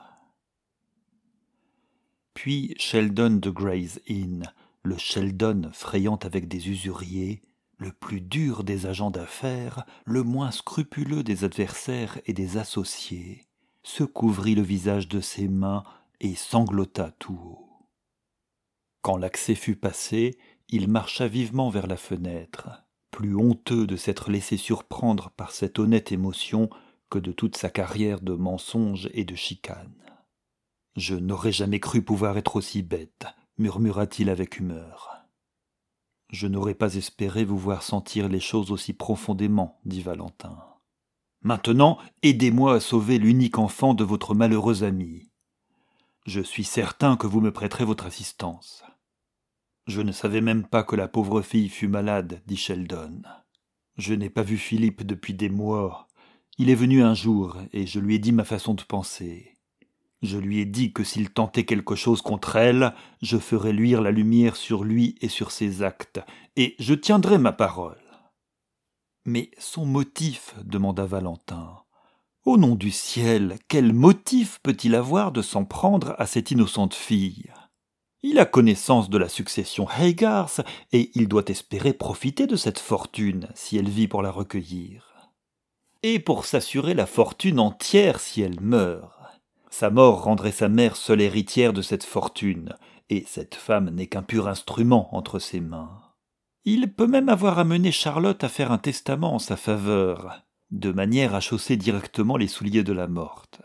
S1: Puis Sheldon de Gray's Inn, le Sheldon frayant avec des usuriers, le plus dur des agents d'affaires, le moins scrupuleux des adversaires et des associés, se couvrit le visage de ses mains et sanglota tout haut. Quand l'accès fut passé, il marcha vivement vers la fenêtre, plus honteux de s'être laissé surprendre par cette honnête émotion que de toute sa carrière de mensonges et de chicanes. « Je n'aurais jamais cru pouvoir être aussi bête, » murmura-t-il avec humeur. « Je n'aurais pas espéré vous voir sentir les choses aussi profondément, » dit Valentin. « Maintenant, aidez-moi à sauver l'unique enfant de votre malheureux ami. Je suis certain que vous me prêterez votre assistance. » « Je ne savais même pas que la pauvre fille fût malade, » dit Sheldon. « Je n'ai pas vu Philippe depuis des mois. Il est venu un jour, et je lui ai dit ma façon de penser. Je lui ai dit que s'il tentait quelque chose contre elle, je ferais luire la lumière sur lui et sur ses actes, et je tiendrai ma parole. » « Mais son motif ?» demanda Valentin. « Au nom du ciel, quel motif peut-il avoir de s'en prendre à cette innocente fille ? Il a connaissance de la succession Haygarth, et il doit espérer profiter de cette fortune si elle vit pour la recueillir. Et pour s'assurer la fortune entière si elle meurt. Sa mort rendrait sa mère seule héritière de cette fortune, et cette femme n'est qu'un pur instrument entre ses mains. Il peut même avoir amené Charlotte à faire un testament en sa faveur, de manière à chausser directement les souliers de la morte.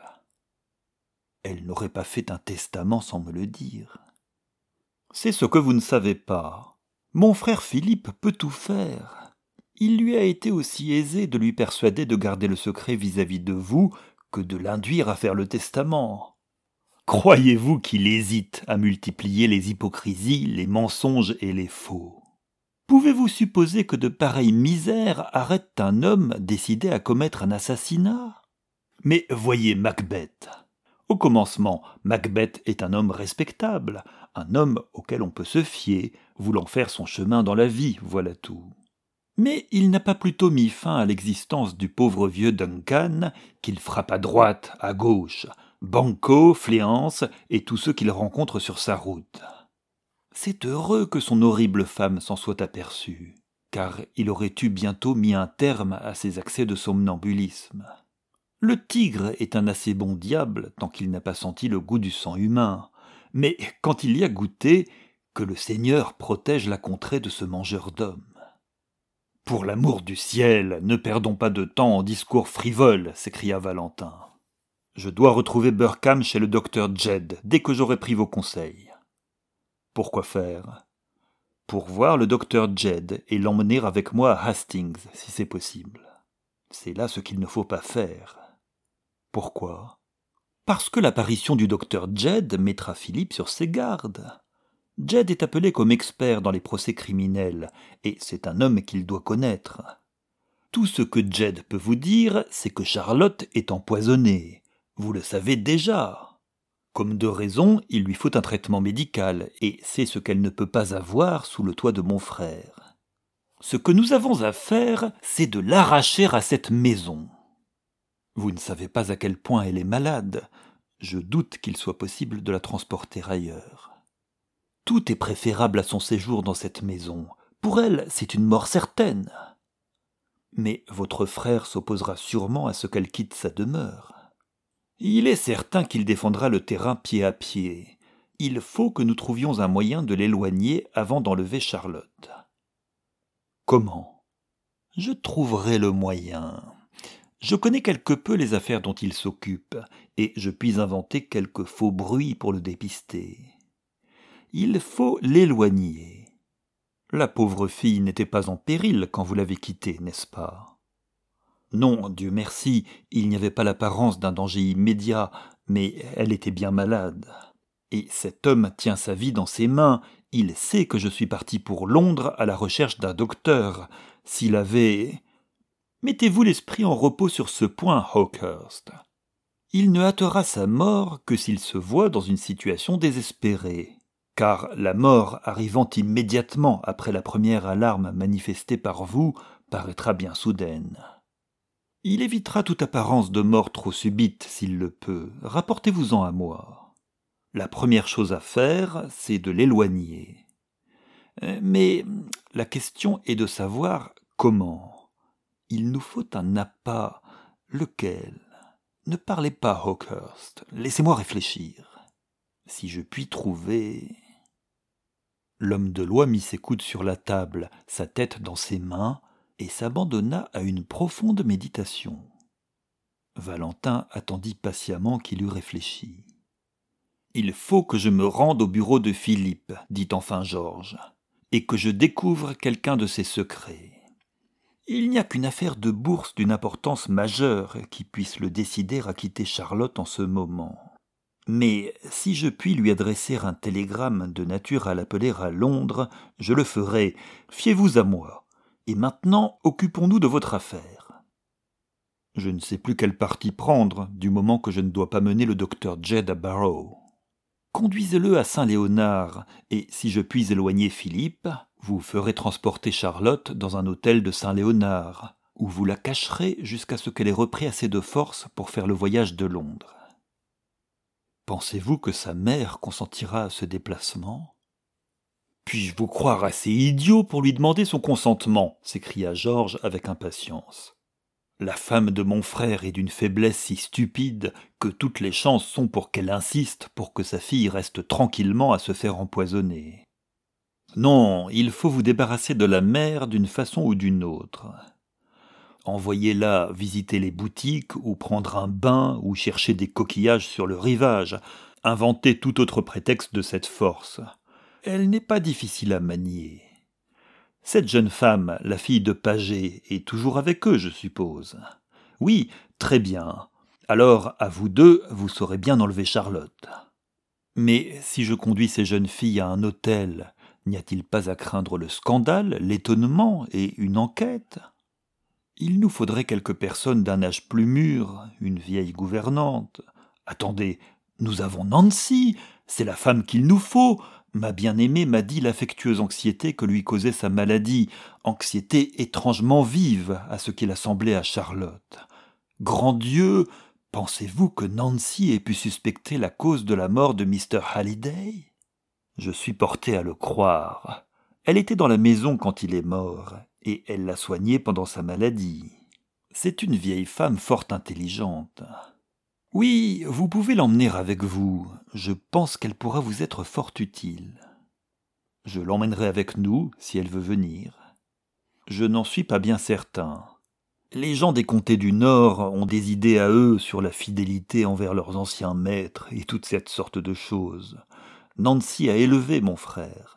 S1: Elle n'aurait pas fait un testament sans me le dire. C'est ce que vous ne savez pas. Mon frère Philippe peut tout faire. Il lui a été aussi aisé de lui persuader de garder le secret vis-à-vis de vous que de l'induire à faire le testament. Croyez-vous qu'il hésite à multiplier les hypocrisies, les mensonges et les faux ? Pouvez-vous supposer que de pareilles misères arrêtent un homme décidé à commettre un assassinat ? Mais voyez Macbeth. Au commencement, Macbeth est un homme respectable, un homme auquel on peut se fier, voulant faire son chemin dans la vie, voilà tout. Mais il n'a pas plutôt mis fin à l'existence du pauvre vieux Duncan, qu'il frappe à droite, à gauche, Banquo, Fléance et tous ceux qu'il rencontre sur sa route. C'est heureux que son horrible femme s'en soit aperçue, car il aurait eu bientôt mis un terme à ses accès de somnambulisme. Le tigre est un assez bon diable tant qu'il n'a pas senti le goût du sang humain, mais quand il y a goûté, que le Seigneur protège la contrée de ce mangeur d'hommes. Pour l'amour du ciel, ne perdons pas de temps en discours frivoles, s'écria Valentin. Je dois retrouver Burkham chez le docteur Jed dès que j'aurai pris vos conseils. Pourquoi faire ? Pour voir le docteur Jed et l'emmener avec moi à Hastings, si c'est possible. C'est là ce qu'il ne faut pas faire. Pourquoi ? Parce que l'apparition du docteur Jed mettra Philippe sur ses gardes. Jed est appelé comme expert dans les procès criminels, et c'est un homme qu'il doit connaître. Tout ce que Jed peut vous dire, c'est que Charlotte est empoisonnée. Vous le savez déjà. Comme de raison, il lui faut un traitement médical, et c'est ce qu'elle ne peut pas avoir sous le toit de mon frère. Ce que nous avons à faire, c'est de l'arracher à cette maison. Vous ne savez pas à quel point elle est malade. Je doute qu'il soit possible de la transporter ailleurs. Tout est préférable à son séjour dans cette maison. Pour elle, c'est une mort certaine. Mais votre frère s'opposera sûrement à ce qu'elle quitte sa demeure. Il est certain qu'il défendra le terrain pied à pied. Il faut que nous trouvions un moyen de l'éloigner avant d'enlever Charlotte. Comment ? Je trouverai le moyen. Je connais quelque peu les affaires dont il s'occupe, et je puis inventer quelques faux bruits pour le dépister. Il faut l'éloigner. La pauvre fille n'était pas en péril quand vous l'avez quittée, n'est-ce pas ? Non, Dieu merci, il n'y avait pas l'apparence d'un danger immédiat, mais elle était bien malade. Et cet homme tient sa vie dans ses mains, il sait que je suis parti pour Londres à la recherche d'un docteur. S'il avait... Mettez-vous l'esprit en repos sur ce point, Hawkhurst. Il ne hâtera sa mort que s'il se voit dans une situation désespérée, car la mort arrivant immédiatement après la première alarme manifestée par vous paraîtra bien soudaine. Il évitera toute apparence de mort trop subite s'il le peut. Rapportez-vous-en à moi. La première chose à faire, c'est de l'éloigner. Mais la question est de savoir comment. Il nous faut un appât. Lequel ? Ne parlez pas, Hawkhurst. Laissez-moi réfléchir. Si je puis trouver... L'homme de loi mit ses coudes sur la table, sa tête dans ses mains, et s'abandonna à une profonde méditation. Valentin attendit patiemment qu'il eût réfléchi. « Il faut que je me rende au bureau de Philippe, dit enfin Georges, et que je découvre quelqu'un de ses secrets. Il n'y a qu'une affaire de bourse d'une importance majeure qui puisse le décider à quitter Charlotte en ce moment. Mais si je puis lui adresser un télégramme de nature à l'appeler à Londres, je le ferai. Fiez-vous à moi. Et maintenant, occupons-nous de votre affaire. Je ne sais plus quel parti prendre, du moment que je ne dois pas mener le docteur Jed à Barrow. Conduisez-le à Saint-Léonard, et si je puis éloigner Philippe, vous ferez transporter Charlotte dans un hôtel de Saint-Léonard, où vous la cacherez jusqu'à ce qu'elle ait repris assez de force pour faire le voyage de Londres. Pensez-vous que sa mère consentira à ce déplacement ? Puis-je vous croire assez idiot pour lui demander son consentement ? S'écria Georges avec impatience. La femme de mon frère est d'une faiblesse si stupide que toutes les chances sont pour qu'elle insiste pour que sa fille reste tranquillement à se faire empoisonner. Non, il faut vous débarrasser de la mère d'une façon ou d'une autre. Envoyez-la visiter les boutiques ou prendre un bain ou chercher des coquillages sur le rivage. Inventez tout autre prétexte de cette force. Elle n'est pas difficile à manier. Cette jeune femme, la fille de Paget, est toujours avec eux, je suppose. Oui, très bien. Alors, à vous deux, vous saurez bien enlever Charlotte. Mais si je conduis ces jeunes filles à un hôtel, N'y a-t-il pas à craindre le scandale, l'étonnement et une enquête ? Il nous faudrait quelques personnes d'un âge plus mûr, une vieille gouvernante. Attendez, nous avons Nancy, c'est la femme qu'il nous faut. Ma bien-aimée m'a dit l'affectueuse anxiété que lui causait sa maladie, anxiété étrangement vive à ce qu'il a semblé à Charlotte. Grand Dieu, pensez-vous que Nancy ait pu suspecter la cause de la mort de mister Halliday ? Je suis porté à le croire. Elle était dans la maison quand il est mort, et elle l'a soigné pendant sa maladie. C'est une vieille femme fort intelligente. Oui, vous pouvez l'emmener avec vous. Je pense qu'elle pourra vous être fort utile. Je l'emmènerai avec nous, si elle veut venir. Je n'en suis pas bien certain. Les gens des comtés du Nord ont des idées à eux sur la fidélité envers leurs anciens maîtres et toute cette sorte de choses. Nancy a élevé mon frère.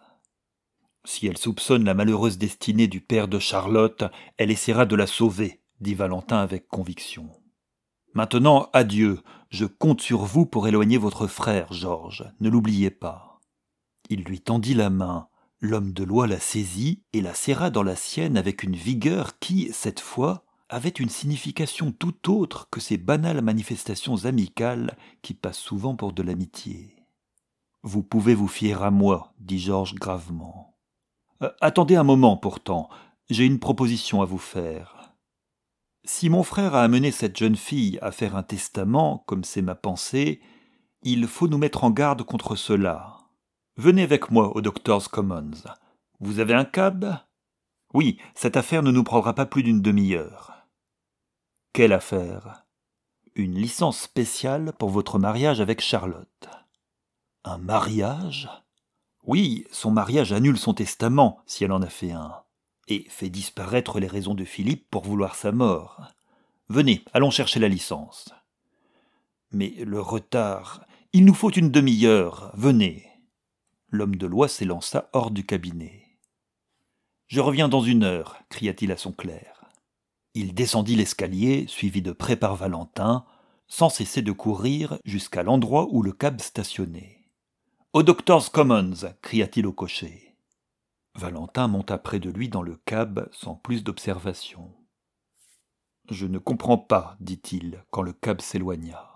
S1: Si elle soupçonne la malheureuse destinée du père de Charlotte, elle essaiera de la sauver, dit Valentin avec conviction. Maintenant, adieu, je compte sur vous pour éloigner votre frère, Georges, ne l'oubliez pas. Il lui tendit la main, l'homme de loi la saisit et la serra dans la sienne avec une vigueur qui, cette fois, avait une signification tout autre que ces banales manifestations amicales qui passent souvent pour de l'amitié. « Vous pouvez vous fier à moi, dit Georges gravement. Euh, « Attendez un moment pourtant, j'ai une proposition à vous faire. » Si mon frère a amené cette jeune fille à faire un testament, comme c'est ma pensée, il faut nous mettre en garde contre cela. Venez avec moi au Doctors Commons. Vous avez un cab ? Oui, cette affaire ne nous prendra pas plus d'une demi-heure. Quelle affaire ? Une licence spéciale pour votre mariage avec Charlotte. Un mariage ? Oui, son mariage annule son testament, si elle en a fait un. Et fait disparaître les raisons de Philippe pour vouloir sa mort. Venez, allons chercher la licence. Mais le retard, il nous faut une demi-heure, venez. L'homme de loi s'élança hors du cabinet. Je reviens dans une heure, cria-t-il à son clerc. Il descendit l'escalier, suivi de près par Valentin, sans cesser de courir jusqu'à l'endroit où le cab stationnait. Au Doctors Commons, cria-t-il au cocher. Valentin monta près de lui dans le cab sans plus d'observation. « Je ne comprends pas, dit-il, quand le cab s'éloigna.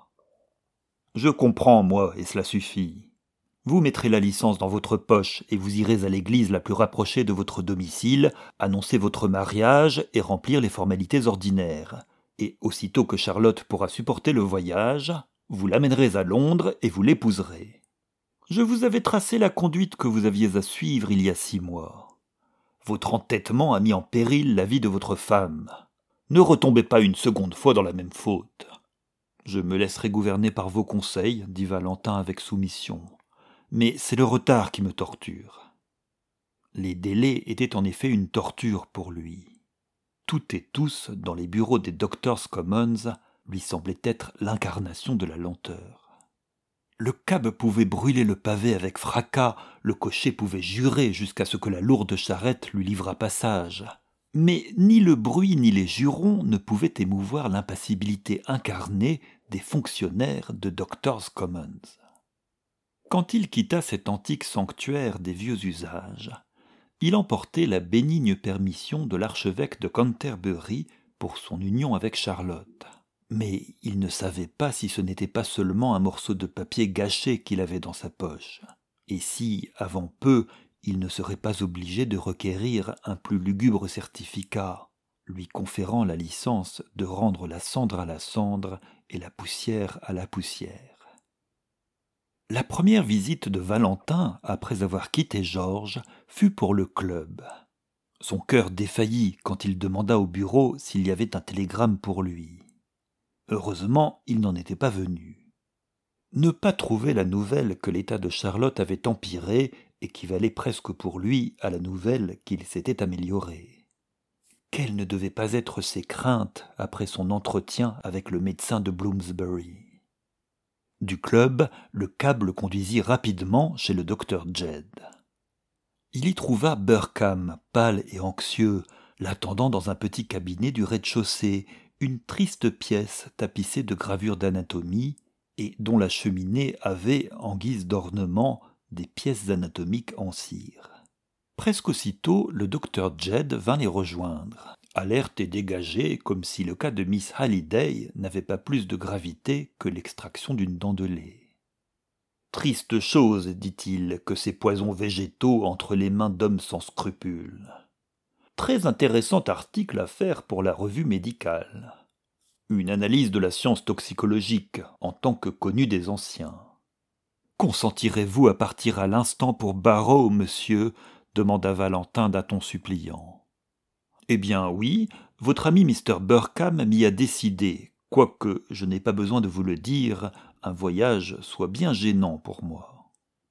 S1: « Je comprends, moi, et cela suffit. Vous mettrez la licence dans votre poche et vous irez à l'église la plus rapprochée de votre domicile, annoncer votre mariage et remplir les formalités ordinaires. Et aussitôt que Charlotte pourra supporter le voyage, vous l'amènerez à Londres et vous l'épouserez. Je vous avais tracé la conduite que vous aviez à suivre il y a six mois. Votre entêtement a mis en péril la vie de votre femme. Ne retombez pas une seconde fois dans la même faute. Je me laisserai gouverner par vos conseils, dit Valentin avec soumission. Mais c'est le retard qui me torture. Les délais étaient en effet une torture pour lui. Tout et tous, dans les bureaux des Doctors Commons, lui semblaient être l'incarnation de la lenteur. Le cab pouvait brûler le pavé avec fracas, le cocher pouvait jurer jusqu'à ce que la lourde charrette lui livrât passage. Mais ni le bruit ni les jurons ne pouvaient émouvoir l'impassibilité incarnée des fonctionnaires de Doctors Commons. Quand il quitta cet antique sanctuaire des vieux usages, il emportait la bénigne permission de l'archevêque de Canterbury pour son union avec Charlotte. Mais il ne savait pas si ce n'était pas seulement un morceau de papier gâché qu'il avait dans sa poche, et si, avant peu, il ne serait pas obligé de requérir un plus lugubre certificat, lui conférant la licence de rendre la cendre à la cendre et la poussière à la poussière. La première visite de Valentin, après avoir quitté Georges, fut pour le club. Son cœur défaillit quand il demanda au bureau s'il y avait un télégramme pour lui. Heureusement, il n'en était pas venu. Ne pas trouver la nouvelle que l'état de Charlotte avait empiré équivalait presque pour lui à la nouvelle qu'il s'était amélioré. Quelles ne devaient pas être ses craintes après son entretien avec le médecin de Bloomsbury. Du club, le cab le conduisit rapidement chez le docteur Jedd. Il y trouva Burkham, pâle et anxieux, l'attendant dans un petit cabinet du rez-de-chaussée, une triste pièce tapissée de gravures d'anatomie et dont la cheminée avait, en guise d'ornement, des pièces anatomiques en cire. Presque aussitôt, le docteur Jed vint les rejoindre, alerte et dégagé, comme si le cas de Miss Halliday n'avait pas plus de gravité que l'extraction d'une dent de lait. « Triste chose, dit-il, que ces poisons végétaux entre les mains d'hommes sans scrupules. Très intéressant article à faire pour la revue médicale. Une analyse de la science toxicologique en tant que connue des anciens. Consentirez-vous à partir à l'instant pour Barrow, monsieur ?» demanda Valentin d'un ton suppliant. « Eh bien oui, votre ami mister Burkham m'y a décidé, quoique, je n'ai pas besoin de vous le dire, un voyage soit bien gênant pour moi. »«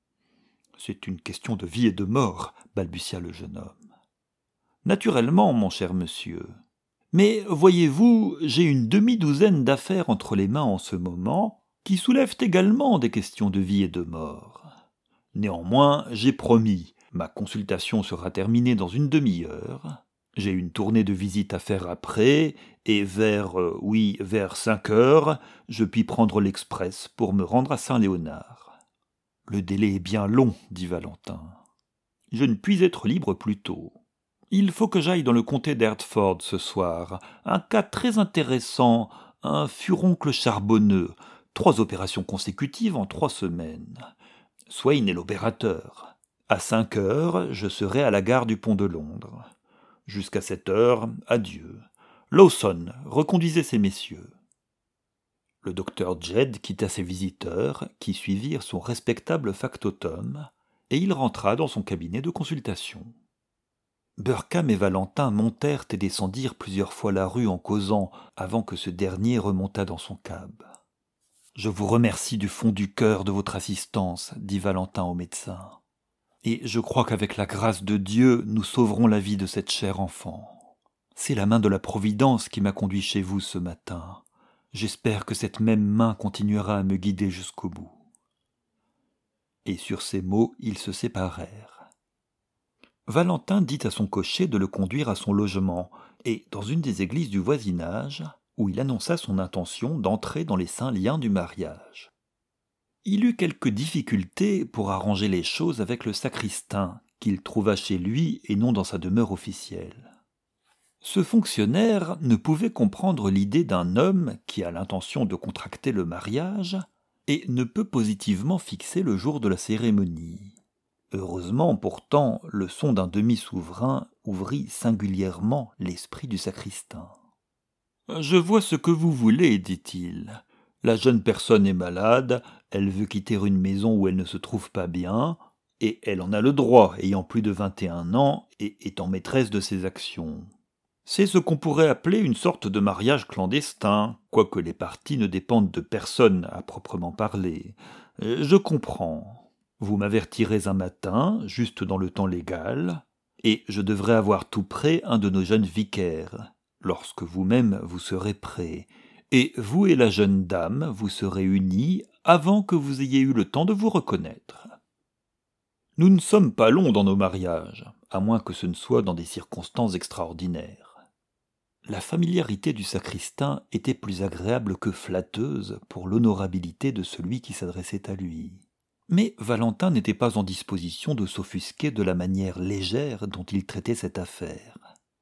S1: C'est une question de vie et de mort, » balbutia le jeune homme. « Naturellement, mon cher monsieur. Mais voyez-vous, j'ai une demi-douzaine d'affaires entre les mains en ce moment, qui soulèvent également des questions de vie et de mort. Néanmoins, j'ai promis, ma consultation sera terminée dans une demi-heure. J'ai une tournée de visite à faire après, et vers, euh, oui, vers cinq heures, je puis prendre l'express pour me rendre à Saint-Léonard. »« Le délai est bien long, dit Valentin. Je ne puis être libre plus tôt. Il faut que j'aille dans le comté d'Hertford ce soir. Un cas très intéressant, un furoncle charbonneux, trois opérations consécutives en trois semaines. Swain est l'opérateur. À cinq heures, je serai à la gare du pont de Londres. Jusqu'à sept heures, adieu. Lawson, reconduisez ces messieurs. » Le docteur Jed quitta ses visiteurs, qui suivirent son respectable factotum, et il rentra dans son cabinet de consultation. Burkham et Valentin montèrent et descendirent plusieurs fois la rue en causant, avant que ce dernier remontât dans son cab. « Je vous remercie du fond du cœur de votre assistance, » dit Valentin au médecin. « Et je crois qu'avec la grâce de Dieu, nous sauverons la vie de cette chère enfant. C'est la main de la Providence qui m'a conduit chez vous ce matin. J'espère que cette même main continuera à me guider jusqu'au bout. » Et sur ces mots, ils se séparèrent. Valentin dit à son cocher de le conduire à son logement, et dans une des églises du voisinage, où il annonça son intention d'entrer dans les saints liens du mariage. Il eut quelques difficultés pour arranger les choses avec le sacristain, qu'il trouva chez lui et non dans sa demeure officielle. Ce fonctionnaire ne pouvait comprendre l'idée d'un homme qui a l'intention de contracter le mariage et ne peut positivement fixer le jour de la cérémonie. Heureusement, pourtant, le son d'un demi-souverain ouvrit singulièrement l'esprit du sacristain. « Je vois ce que vous voulez, dit-il. La jeune personne est malade, elle veut quitter une maison où elle ne se trouve pas bien, et elle en a le droit, ayant plus de vingt et un ans et étant maîtresse de ses actions. C'est ce qu'on pourrait appeler une sorte de mariage clandestin, quoique les parties ne dépendent de personne à proprement parler. Je comprends. Vous m'avertirez un matin, juste dans le temps légal, et je devrais avoir tout prêt un de nos jeunes vicaires, lorsque vous-même vous serez prêt, et vous et la jeune dame vous serez unis avant que vous ayez eu le temps de vous reconnaître. Nous ne sommes pas longs dans nos mariages, à moins que ce ne soit dans des circonstances extraordinaires. » La familiarité du sacristain était plus agréable que flatteuse pour l'honorabilité de celui qui s'adressait à lui. Mais Valentin n'était pas en disposition de s'offusquer de la manière légère dont il traitait cette affaire.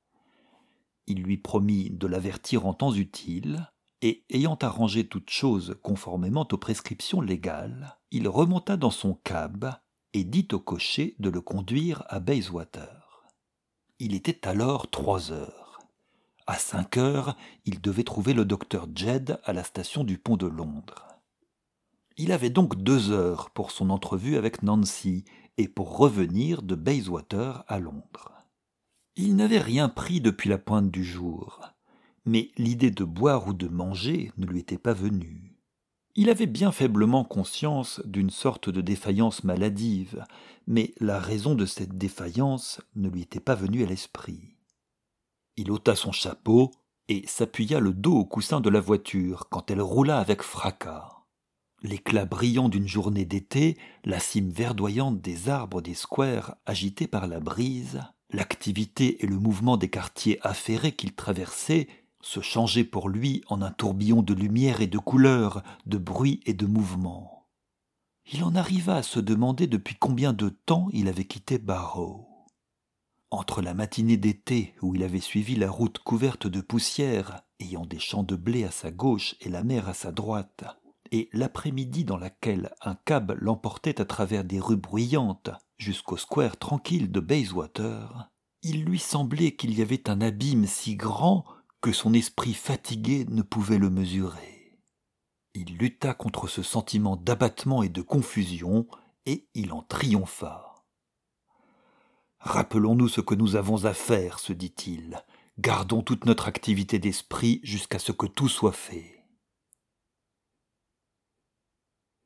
S1: Il lui promit de l'avertir en temps utile, et ayant arrangé toute chose conformément aux prescriptions légales, il remonta dans son cab et dit au cocher de le conduire à Bayswater. Il était alors trois heures. À cinq heures, il devait trouver le docteur Jed à la station du pont de Londres. Il avait donc deux heures pour son entrevue avec Nancy et pour revenir de Bayswater à Londres. Il n'avait rien pris depuis la pointe du jour, mais l'idée de boire ou de manger ne lui était pas venue. Il avait bien faiblement conscience d'une sorte de défaillance maladive, mais la raison de cette défaillance ne lui était pas venue à l'esprit. Il ôta son chapeau et s'appuya le dos au coussin de la voiture quand elle roula avec fracas. L'éclat brillant d'une journée d'été, la cime verdoyante des arbres des squares agités par la brise, l'activité et le mouvement des quartiers affairés qu'il traversait se changeaient pour lui en un tourbillon de lumière et de couleurs, de bruit et de mouvement. Il en arriva à se demander depuis combien de temps il avait quitté Barrow. Entre la matinée d'été où il avait suivi la route couverte de poussière, ayant des champs de blé à sa gauche et la mer à sa droite, et l'après-midi dans laquelle un cab l'emportait à travers des rues bruyantes jusqu'au square tranquille de Bayswater, il lui semblait qu'il y avait un abîme si grand que son esprit fatigué ne pouvait le mesurer. Il lutta contre ce sentiment d'abattement et de confusion, et il en triompha. « Rappelons-nous ce que nous avons à faire, se dit-il. Gardons toute notre activité d'esprit jusqu'à ce que tout soit fait. »